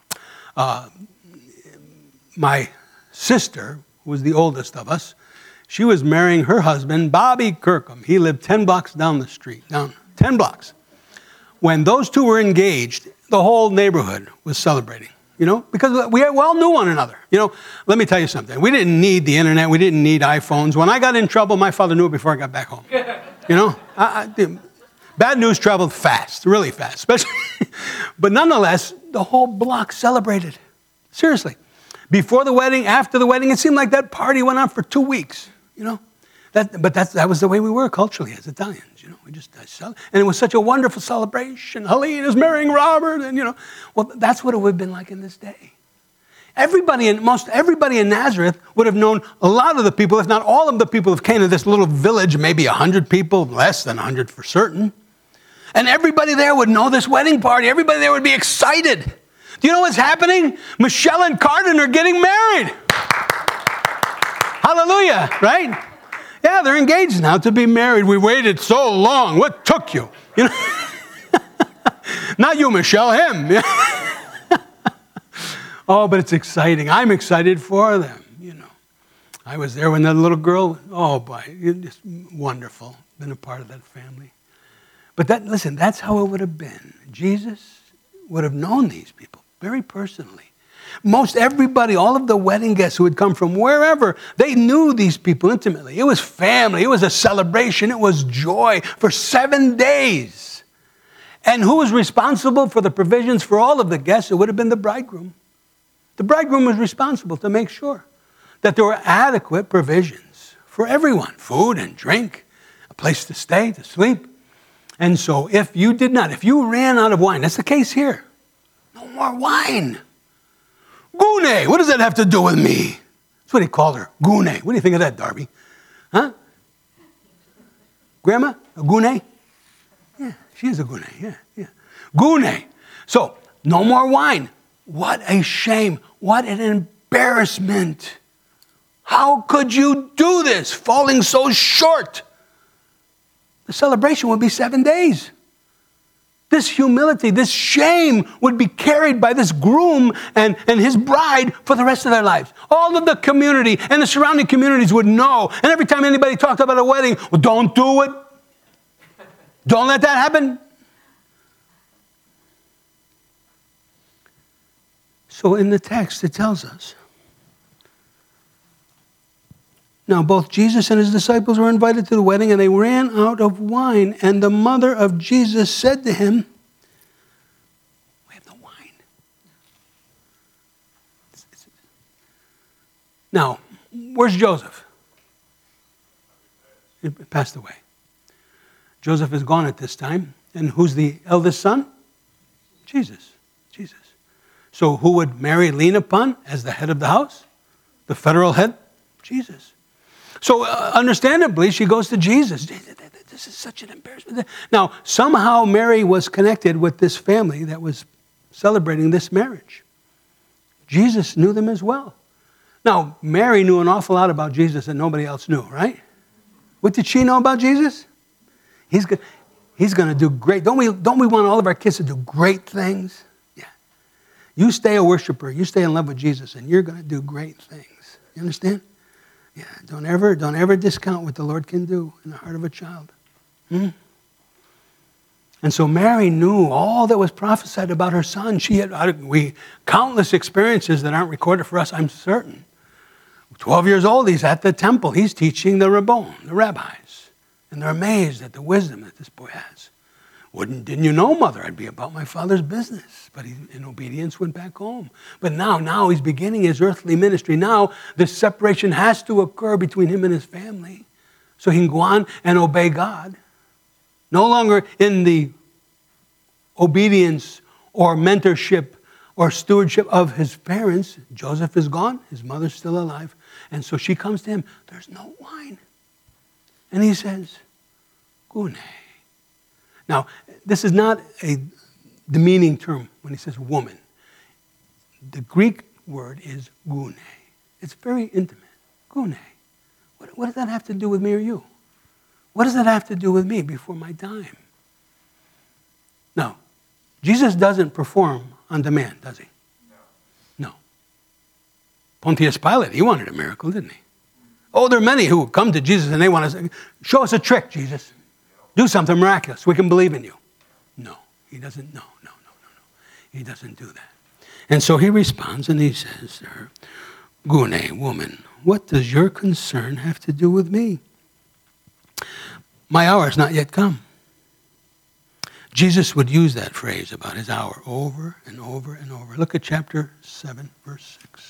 My sister, who was the oldest of us, she was marrying her husband, Bobby Kirkham. He lived 10 blocks down the street, down 10 blocks. When those two were engaged, the whole neighborhood was celebrating. You know, because we all knew one another. You know, let me tell you something. We didn't need the internet. We didn't need iPhones. When I got in trouble, my father knew it before I got back home. You know, bad news traveled fast, really fast, especially. But nonetheless, the whole block celebrated. Seriously. Before the wedding, after the wedding, it seemed like that party went on for 2 weeks. You know, that was the way we were culturally as Italians. You know, and it was such a wonderful celebration. Helene is marrying Robert, and you know, well, that's what it would have been like in this day. Everybody in Nazareth would have known a lot of the people, if not all of the people of Cana, this little village, maybe 100 people, less than 100 for certain. And everybody there would know this wedding party. Everybody there would be excited. Do you know what's happening? Michelle and Cardin are getting married. Hallelujah, right? Yeah, they're engaged now to be married. We waited so long. What took you? You know, Not you, Michelle, him. Oh, but it's exciting. I'm excited for them, you know. I was there when that little girl, oh boy, it's wonderful. Been a part of that family. But listen, that's how it would have been. Jesus would have known these people very personally. Most everybody, all of the wedding guests who had come from wherever, they knew these people intimately. It was family. It was a celebration. It was joy for 7 days. And who was responsible for the provisions for all of the guests? It would have been the bridegroom. The bridegroom was responsible to make sure that there were adequate provisions for everyone, food and drink, a place to stay, to sleep. And so if you ran out of wine, that's the case here. No more wine. Gune, what does that have to do with me? That's what he called her, Gune. What do you think of that, Darby? Huh? Grandma, a Gune? Yeah, she is a Gune, yeah. Gune. So, no more wine. What a shame. What an embarrassment. How could you do this, falling so short? The celebration would be 7 days. This humility, this shame would be carried by this groom and his bride for the rest of their lives. All of the community and the surrounding communities would know. And every time anybody talked about a wedding, well, don't do it. Don't let that happen. So in the text, it tells us. Now, both Jesus and his disciples were invited to the wedding, and they ran out of wine. And the mother of Jesus said to him, we have no wine. Now, where's Joseph? He passed away. Joseph is gone at this time. And who's the eldest son? Jesus. So who would Mary lean upon as the head of the house? The federal head? Jesus. So understandably, she goes to Jesus. This is such an embarrassment. Now, somehow Mary was connected with this family that was celebrating this marriage. Jesus knew them as well. Now, Mary knew an awful lot about Jesus that nobody else knew, right? What did she know about Jesus? He's going to do great. Don't we want all of our kids to do great things? Yeah. You stay a worshiper. You stay in love with Jesus, and you're going to do great things. You understand? Yeah, don't ever discount what the Lord can do in the heart of a child. And so Mary knew all that was prophesied about her son. She had countless experiences that aren't recorded for us, I'm certain. 12 years old, he's at the temple. He's teaching the rabbis. And they're amazed at the wisdom that this boy has. Didn't you know, mother, I'd be about my father's business? But he, in obedience, went back home. But now he's beginning his earthly ministry. Now this separation has to occur between him and his family so he can go on and obey God. No longer in the obedience or mentorship or stewardship of his parents. Joseph is gone. His mother's still alive. And so she comes to him. There's no wine. And he says, Gune. Now, this is not a demeaning term when he says woman. The Greek word is gune. It's very intimate. Gune. What does that have to do with me or you? What does that have to do with me before my time? No. Jesus doesn't perform on demand, does he? No. Pontius Pilate, he wanted a miracle, didn't he? Oh, there are many who come to Jesus and they want to say, show us a trick, Jesus. Do something miraculous. We can believe in you. No, he doesn't. No. He doesn't do that. And so he responds and he says to her, Gune, woman, what does your concern have to do with me? My hour has not yet come. Jesus would use that phrase about his hour over and over and over. Look at chapter 7, verse 6.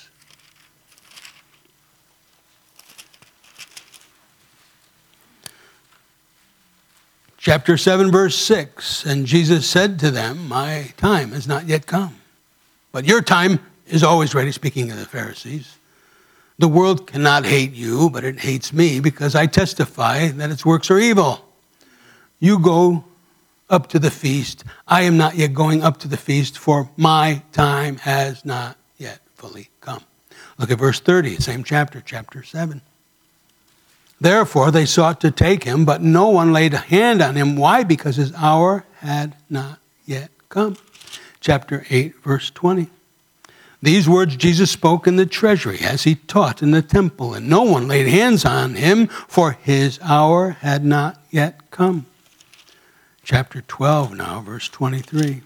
Chapter 7, verse 6, and Jesus said to them, my time has not yet come, but your time is always ready, speaking of the Pharisees. The world cannot hate you, but it hates me because I testify that its works are evil. You go up to the feast. I am not yet going up to the feast, for my time has not yet fully come. Look at verse 30, same chapter, chapter 7. Therefore, they sought to take him, but no one laid a hand on him. Why? Because his hour had not yet come. Chapter 8, verse 20. These words Jesus spoke in the treasury as he taught in the temple, and no one laid hands on him, for his hour had not yet come. Chapter 12 now, verse 23.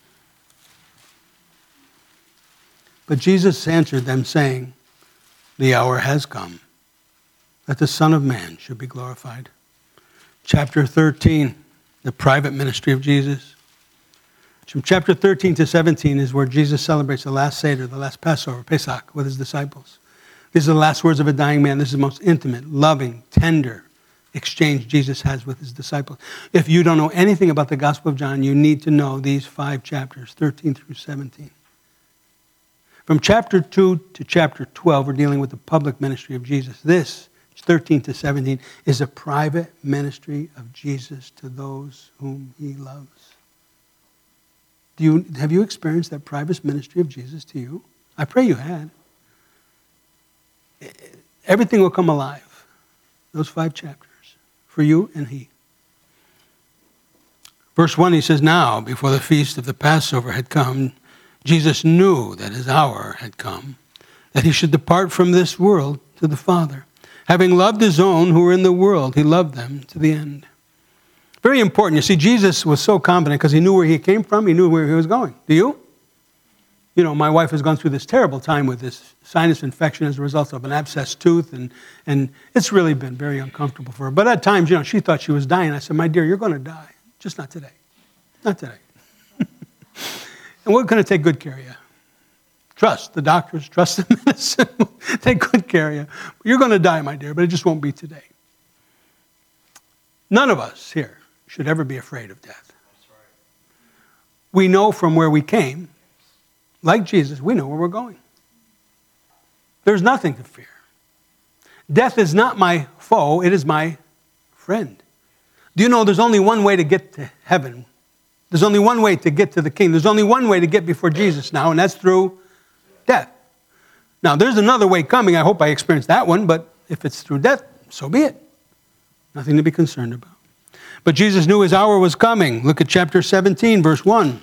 But Jesus answered them, saying, the hour has come, that the Son of Man should be glorified. Chapter 13, the private ministry of Jesus. From chapter 13 to 17 is where Jesus celebrates the last Seder, the last Passover, Pesach, with his disciples. These are the last words of a dying man. This is the most intimate, loving, tender exchange Jesus has with his disciples. If you don't know anything about the Gospel of John, you need to know these 5 chapters, 13 through 17. From chapter 2 to chapter 12, we're dealing with the public ministry of Jesus. This, 13 to 17, is a private ministry of Jesus to those whom he loves. Have you experienced that private ministry of Jesus to you? I pray you had. Everything will come alive. Those 5 chapters for you and he. Verse 1, he says, now, before the feast of the Passover had come, Jesus knew that his hour had come, that he should depart from this world to the Father. Having loved his own who were in the world, he loved them to the end. Very important. You see, Jesus was so confident because he knew where he came from. He knew where he was going. Do you? You know, my wife has gone through this terrible time with this sinus infection as a result of an abscessed tooth, and it's really been very uncomfortable for her. But at times, you know, she thought she was dying. I said, my dear, you're going to die. Just not today. Not today. And we're going to take good care of you. Trust the doctors, trust the medicine. Take good care of you. You're going to die, my dear, but it just won't be today. None of us here should ever be afraid of death. That's right. We know from where we came, like Jesus, we know where we're going. There's nothing to fear. Death is not my foe, it is my friend. Do you know there's only one way to get to heaven? There's only one way to get to the King. There's only one way to get before Jesus now, and that's through death. Now, there's another way coming. I hope I experience that one, but if it's through death, so be it. Nothing to be concerned about. But Jesus knew his hour was coming. Look at chapter 17, verse 1.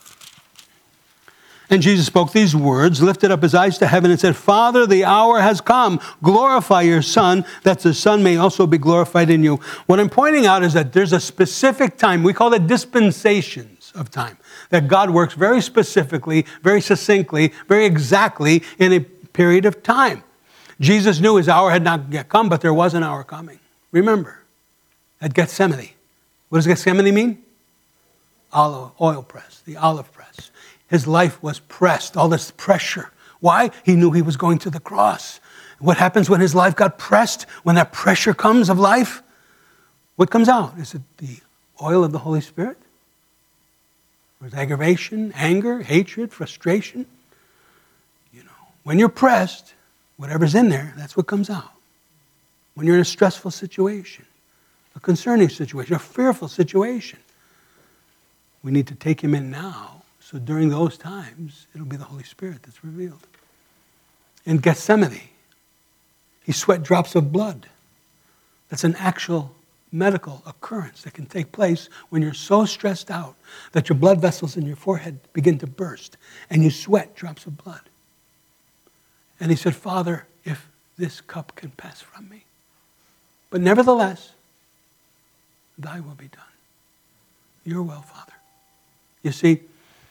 And Jesus spoke these words, lifted up his eyes to heaven and said, Father, the hour has come. Glorify your Son, that the Son may also be glorified in you. What I'm pointing out is that there's a specific time. We call it dispensations of time. That God works very specifically, very succinctly, very exactly in a period of time. Jesus knew his hour had not yet come, but there was an hour coming. Remember, at Gethsemane. What does Gethsemane mean? Oil press, the olive press. His life was pressed, all this pressure. Why? He knew he was going to the cross. What happens when his life got pressed? When that pressure comes of life? What comes out? Is it the oil of the Holy Spirit? Or is it aggravation, anger, hatred, frustration? You know, when you're pressed, whatever's in there, that's what comes out. When you're in a stressful situation, a concerning situation, a fearful situation, we need to take him in now. So during those times, it'll be the Holy Spirit that's revealed. In Gethsemane, he sweat drops of blood. That's an actual medical occurrence that can take place when you're so stressed out that your blood vessels in your forehead begin to burst and you sweat drops of blood. And he said, Father, if this cup can pass from me, but nevertheless, thy will be done. Your will, Father. You see,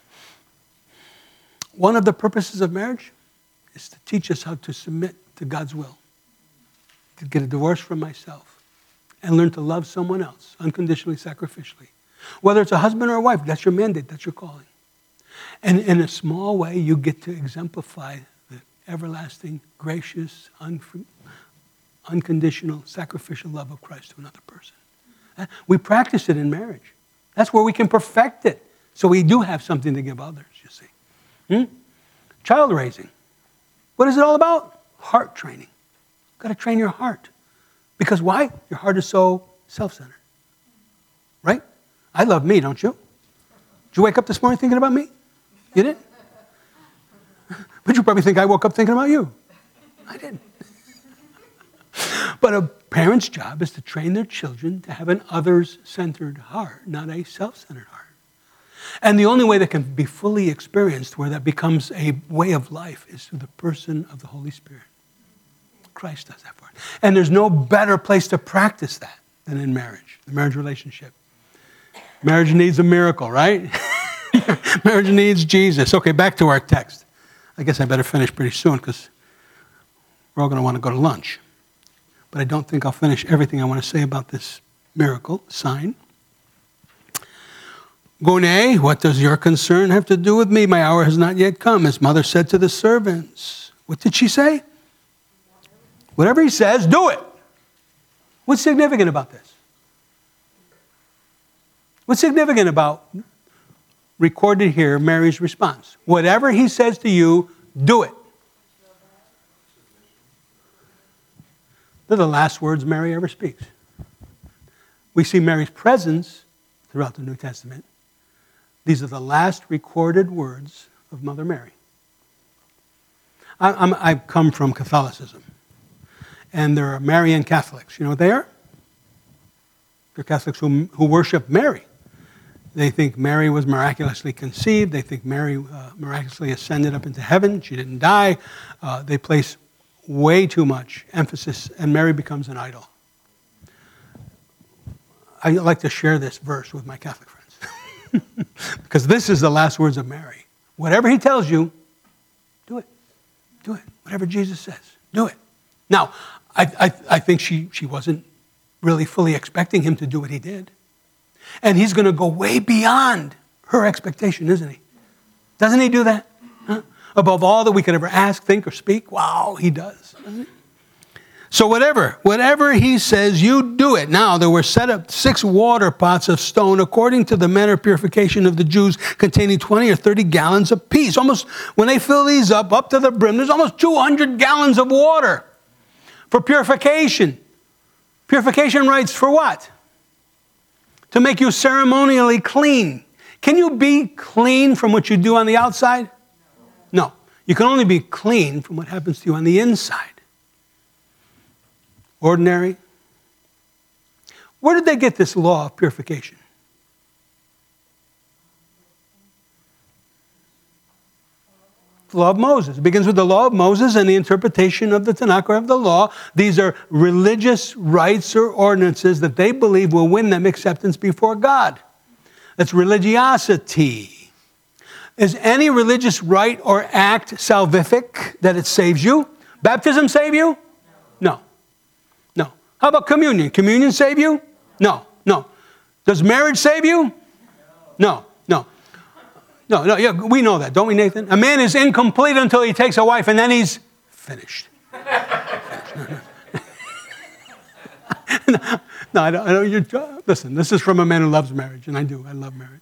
one of the purposes of marriage is to teach us how to submit to God's will, to get a divorce from myself, and learn to love someone else unconditionally, sacrificially. Whether it's a husband or a wife, that's your mandate, that's your calling. And in a small way, you get to exemplify the everlasting, gracious, unconditional, sacrificial love of Christ to another person. We practice it in marriage. That's where we can perfect it. So we do have something to give others, you see. Child raising. What is it all about? Heart training. You've got to train your heart. Because why? Your heart is so self-centered. Right? I love me, don't you? Did you wake up this morning thinking about me? You didn't? But you probably think I woke up thinking about you. I didn't. But a parent's job is to train their children to have an others-centered heart, not a self-centered heart. And the only way that can be fully experienced, where that becomes a way of life, is through the person of the Holy Spirit. Christ does that for us. And there's no better place to practice that than in marriage, the marriage relationship. Marriage needs a miracle, right? Marriage needs Jesus. Okay, back to our text. I guess I better finish pretty soon because we're all going to want to go to lunch. But I don't think I'll finish everything I want to say about this miracle, sign. Gone, what does your concern have to do with me? My hour has not yet come. His mother said to the servants. What did she say? Whatever he says, do it. What's significant about this? What's significant about recorded here, Mary's response? Whatever he says to you, do it. They're the last words Mary ever speaks. We see Mary's presence throughout the New Testament. These are the last recorded words of Mother Mary. I've come from Catholicism. And there are Marian Catholics. You know what they are? They're Catholics who worship Mary. They think Mary was miraculously conceived. They think Mary miraculously ascended up into heaven. She didn't die. They place way too much emphasis, and Mary becomes an idol. I like to share this verse with my Catholic friends. Because this is the last words of Mary. Whatever he tells you, do it. Do it. Whatever Jesus says, do it. Now, I think she wasn't really fully expecting him to do what he did. And he's going to go way beyond her expectation, isn't he? Doesn't he do that? Huh? Above all that we could ever ask, think, or speak. Wow, he does. Doesn't he? So whatever he says, you do it. Now, there were set up 6 water pots of stone according to the manner of purification of the Jews, containing 20 or 30 gallons apiece. Almost, when they fill these up to the brim, there's almost 200 gallons of water for purification. Purification rites for what? To make you ceremonially clean. Can you be clean from what you do on the outside? No. You can only be clean from what happens to you on the inside. Ordinary. Where did they get this law of purification? The law of Moses. It begins with the law of Moses and the interpretation of the Tanakh, or of the law. These are religious rites or ordinances that they believe will win them acceptance before God. That's religiosity. Is any religious rite or act salvific, that it saves you? Baptism save you? No. No. How about communion? Communion save you? No. No. Does marriage save you? No. No. No, yeah, we know that, don't we, Nathan? A man is incomplete until he takes a wife, and then he's finished. No, I don't. Listen, this is from a man who loves marriage, and I do. I love marriage.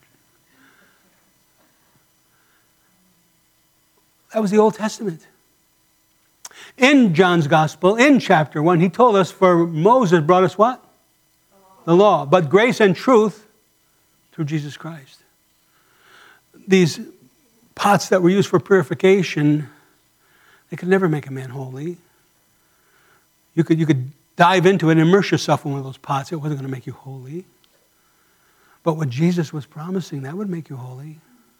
That was the Old Testament. In John's Gospel, in chapter 1, he told us, for Moses brought us what? The law. But grace and truth through Jesus Christ. These pots that were used for purification, they could never make a man holy. You could dive into it and immerse yourself in one of those pots. It wasn't going to make you holy. But what Jesus was promising, that would make you holy.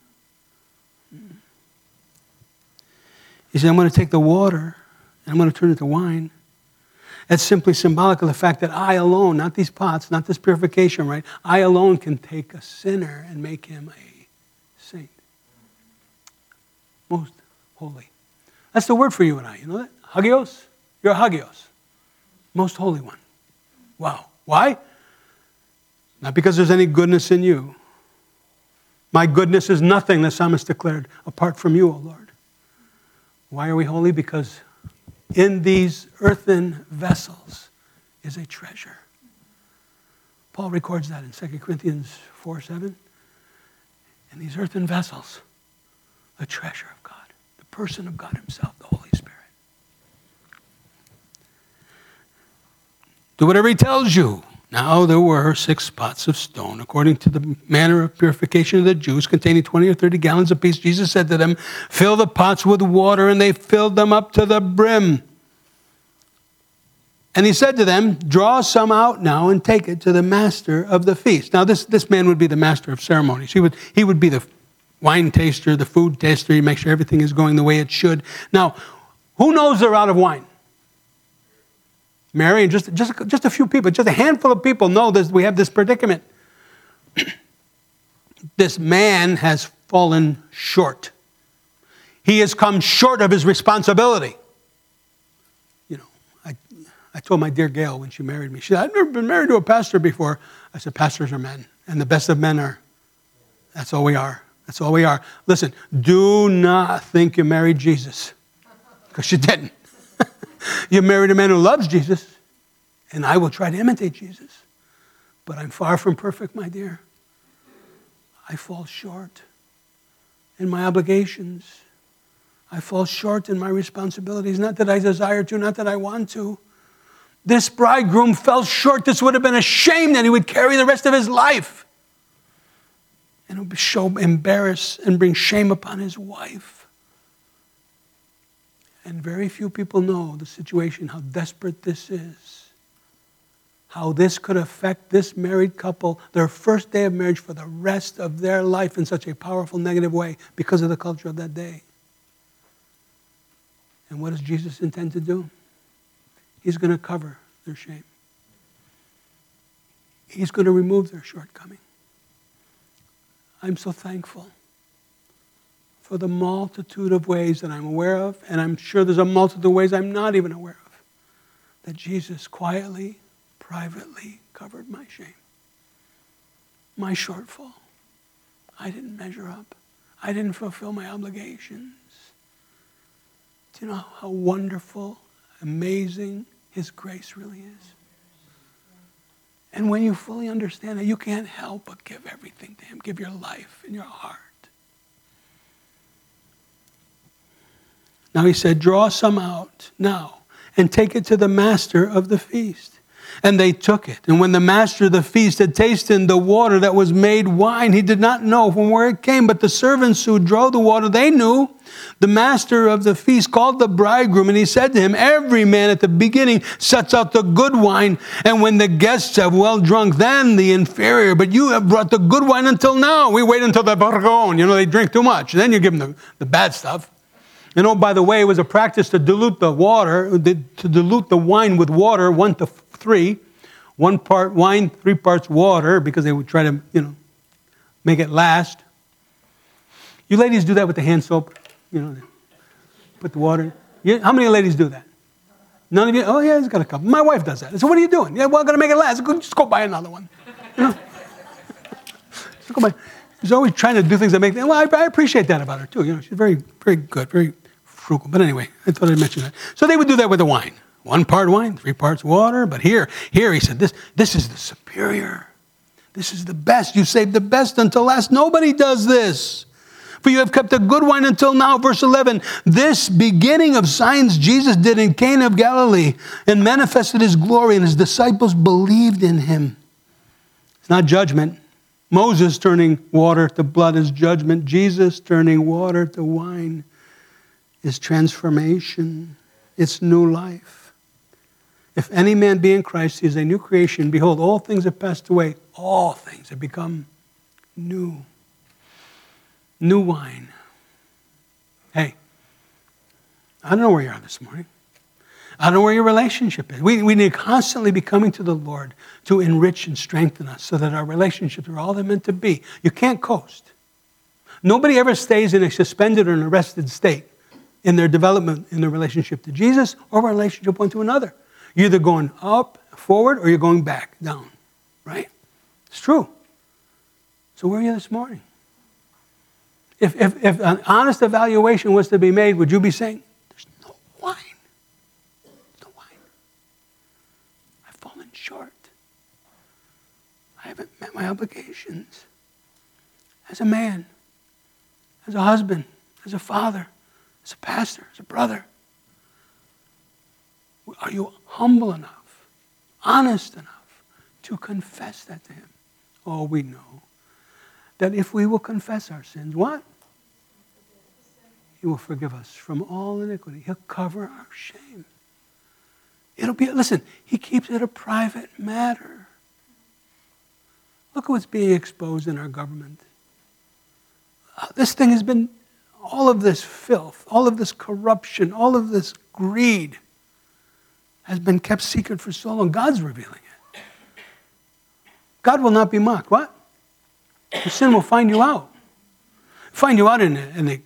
He said, I'm going to take the water and I'm going to turn it to wine. That's simply symbolic of the fact that I alone, not these pots, not this purification, right? I alone can take a sinner and make him a saint. Most holy. That's the word for you and I. You know that? Hagios? You're a hagios. Most holy one. Wow. Why? Not because there's any goodness in you. My goodness is nothing, the psalmist declared, apart from you, O Lord. Why are we holy? Because in these earthen vessels is a treasure. Paul records that in 2 Corinthians 4:7. In these earthen vessels, the treasure of God, the person of God himself, the Holy Spirit. Do whatever he tells you. Now there were 6 pots of stone, according to the manner of purification of the Jews, containing 20 or 30 gallons apiece. Jesus said to them, fill the pots with water, and they filled them up to the brim. And he said to them, draw some out now and take it to the master of the feast. Now this man would be the master of ceremonies. He would be the wine taster, the food taster. He'd make sure everything is going the way it should. Now, who knows they're out of wine? Mary and just a few people, just a handful of people know this. We have this predicament. This man has fallen short. He has come short of his responsibility. You know, I told my dear Gail when she married me, she said, I've never been married to a pastor before. I said, pastors are men, and the best of men are. That's all we are. That's all we are. Listen, do not think you married Jesus, because you didn't. You married a man who loves Jesus, and I will try to imitate Jesus. But I'm far from perfect, my dear. I fall short in my obligations. I fall short in my responsibilities. Not that I desire to, not that I want to. This bridegroom fell short. This would have been a shame that he would carry the rest of his life. And it would show embarrass and bring shame upon his wife. And very few people know the situation, how desperate this is. How this could affect this married couple, their first day of marriage for the rest of their life in such a powerful negative way because of the culture of that day. And what does Jesus intend to do? He's going to cover their shame. He's going to remove their shortcoming. I'm so thankful for the multitude of ways that I'm aware of, and I'm sure there's a multitude of ways I'm not even aware of, that Jesus quietly, privately covered my shame, my shortfall. I didn't measure up. I didn't fulfill my obligations. Do you know how wonderful, amazing His grace really is? And when you fully understand that, you can't help but give everything to Him. Give your life and your heart. Now he said, draw some out now and take it to the master of the feast. And they took it. And when the master of the feast had tasted the water that was made wine, he did not know from where it came. But the servants who drove the water, they knew. The master of the feast called the bridegroom, and he said to him, every man at the beginning sets out the good wine, and when the guests have well drunk, then the inferior. But you have brought the good wine until now. We wait until the bargon. You know, they drink too much. Then you give them the bad stuff. And oh, by the way, it was a practice to dilute the water, to dilute the wine with water, 1-to-3. 1 part wine, 3 parts water, because they would try to, make it last. You ladies do that with the hand soap, put the water in. How many ladies do that? None of you? Oh, yeah, he's got a couple. My wife does that. I said, what are you doing? Yeah, well, I'm going to make it last. Just go buy another one. Just go buy. She's always trying to do things that make them. Well, I appreciate that about her, too. She's very, very good, very frugal. But anyway, I thought I'd mention that. So they would do that with the wine. 1 part wine, 3 parts water. But here he said, this is the superior. This is the best. You saved the best until last. Nobody does this. For you have kept the good wine until now. Verse 11, this beginning of signs Jesus did in Cana of Galilee and manifested his glory, and his disciples believed in him. It's not judgment. Moses turning water to blood is judgment. Jesus turning water to wine is transformation. It's new life. If any man be in Christ, he is a new creation. Behold, all things have passed away. All things have become new. New wine. Hey, I don't know where you are this morning. I don't know where your relationship is. We need to constantly be coming to the Lord to enrich and strengthen us so that our relationships are all they're meant to be. You can't coast. Nobody ever stays in a suspended or an arrested state in their development, in their relationship to Jesus or relationship one to another. You're either going up, forward, or you're going back, down. Right? It's true. So where are you this morning? If an honest evaluation was to be made, would you be saying, there's no wine? No wine. I've fallen short. I haven't met my obligations. As a man, as a husband, as a father, as a pastor, as a brother. Are you humble enough, honest enough to confess that to him? Oh, we know that if we will confess our sins, what? He will forgive us from all iniquity. He'll cover our shame. Listen, he keeps it a private matter. Look at what's being exposed in our government. This thing has been, all of this filth, all of this corruption, all of this greed has been kept secret for so long. God's revealing it. God will not be mocked. What? Your sin will find you out. Find you out in the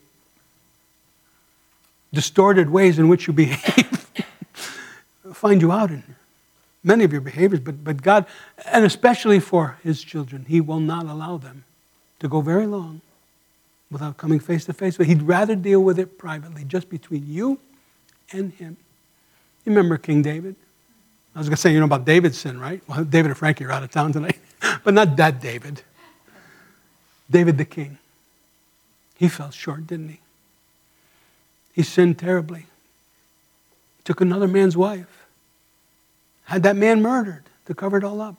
distorted ways in which you behave. Find you out in many of your behaviors. But God, and especially for his children, he will not allow them to go very long without coming face to face. But he'd rather deal with it privately, just between you and him. You remember King David? I was going to say, about David's sin, right? Well, David and Frankie are out of town tonight. But not that David. David the king. He fell short, didn't he? He sinned terribly. Took another man's wife. Had that man murdered to cover it all up.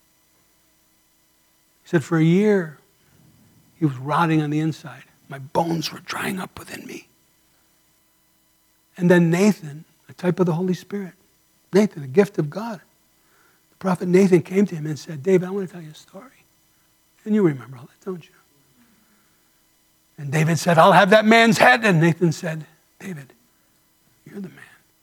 He said, for a year, he was rotting on the inside. My bones were drying up within me. And then Nathan, a type of the Holy Spirit, Nathan, a gift of God. The prophet Nathan came to him and said, David, I want to tell you a story. And you remember all that, don't you? And David said, I'll have that man's head. And Nathan said, David, you're the man.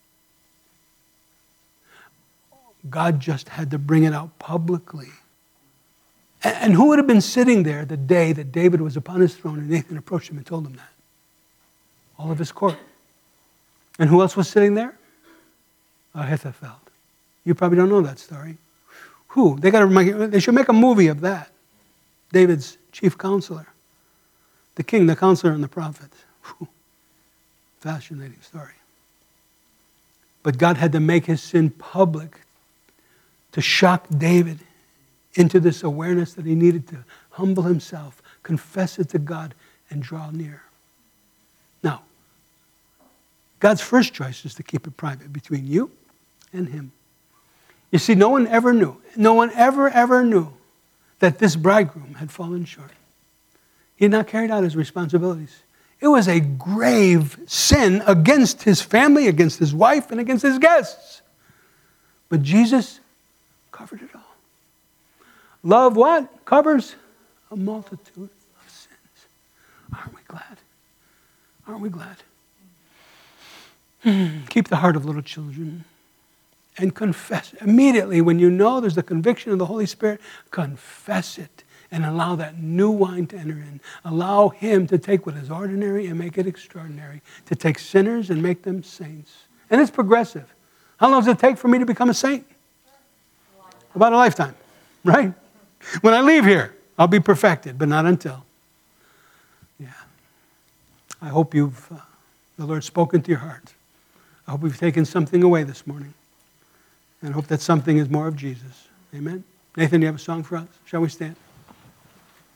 God just had to bring it out publicly. And who would have been sitting there the day that David was upon his throne and Nathan approached him and told him that? All of his court. And who else was sitting there? Ahithophel. You probably don't know that story. Who? They should make a movie of that. David's chief counselor. The king, the counselor, and the prophet. Whew. Fascinating story. But God had to make his sin public to shock David into this awareness that he needed to humble himself, confess it to God, and draw near. Now, God's first choice is to keep it private between you and him. You see, no one ever knew that this bridegroom had fallen short. He had not carried out his responsibilities. It was a grave sin against his family, against his wife, and against his guests. But Jesus covered it all. Love what? Covers a multitude of sins. Aren't we glad? Aren't we glad? Keep the heart of little children and confess. Immediately when you know there's the conviction of the Holy Spirit, confess it and allow that new wine to enter in. Allow him to take what is ordinary and make it extraordinary, to take sinners and make them saints. And it's progressive. How long does it take for me to become a saint? About a lifetime, right? When I leave here, I'll be perfected, but not until. Yeah. I hope the Lord's spoken to your heart. I hope we've taken something away this morning. And I hope that something is more of Jesus. Amen? Nathan, do you have a song for us? Shall we stand?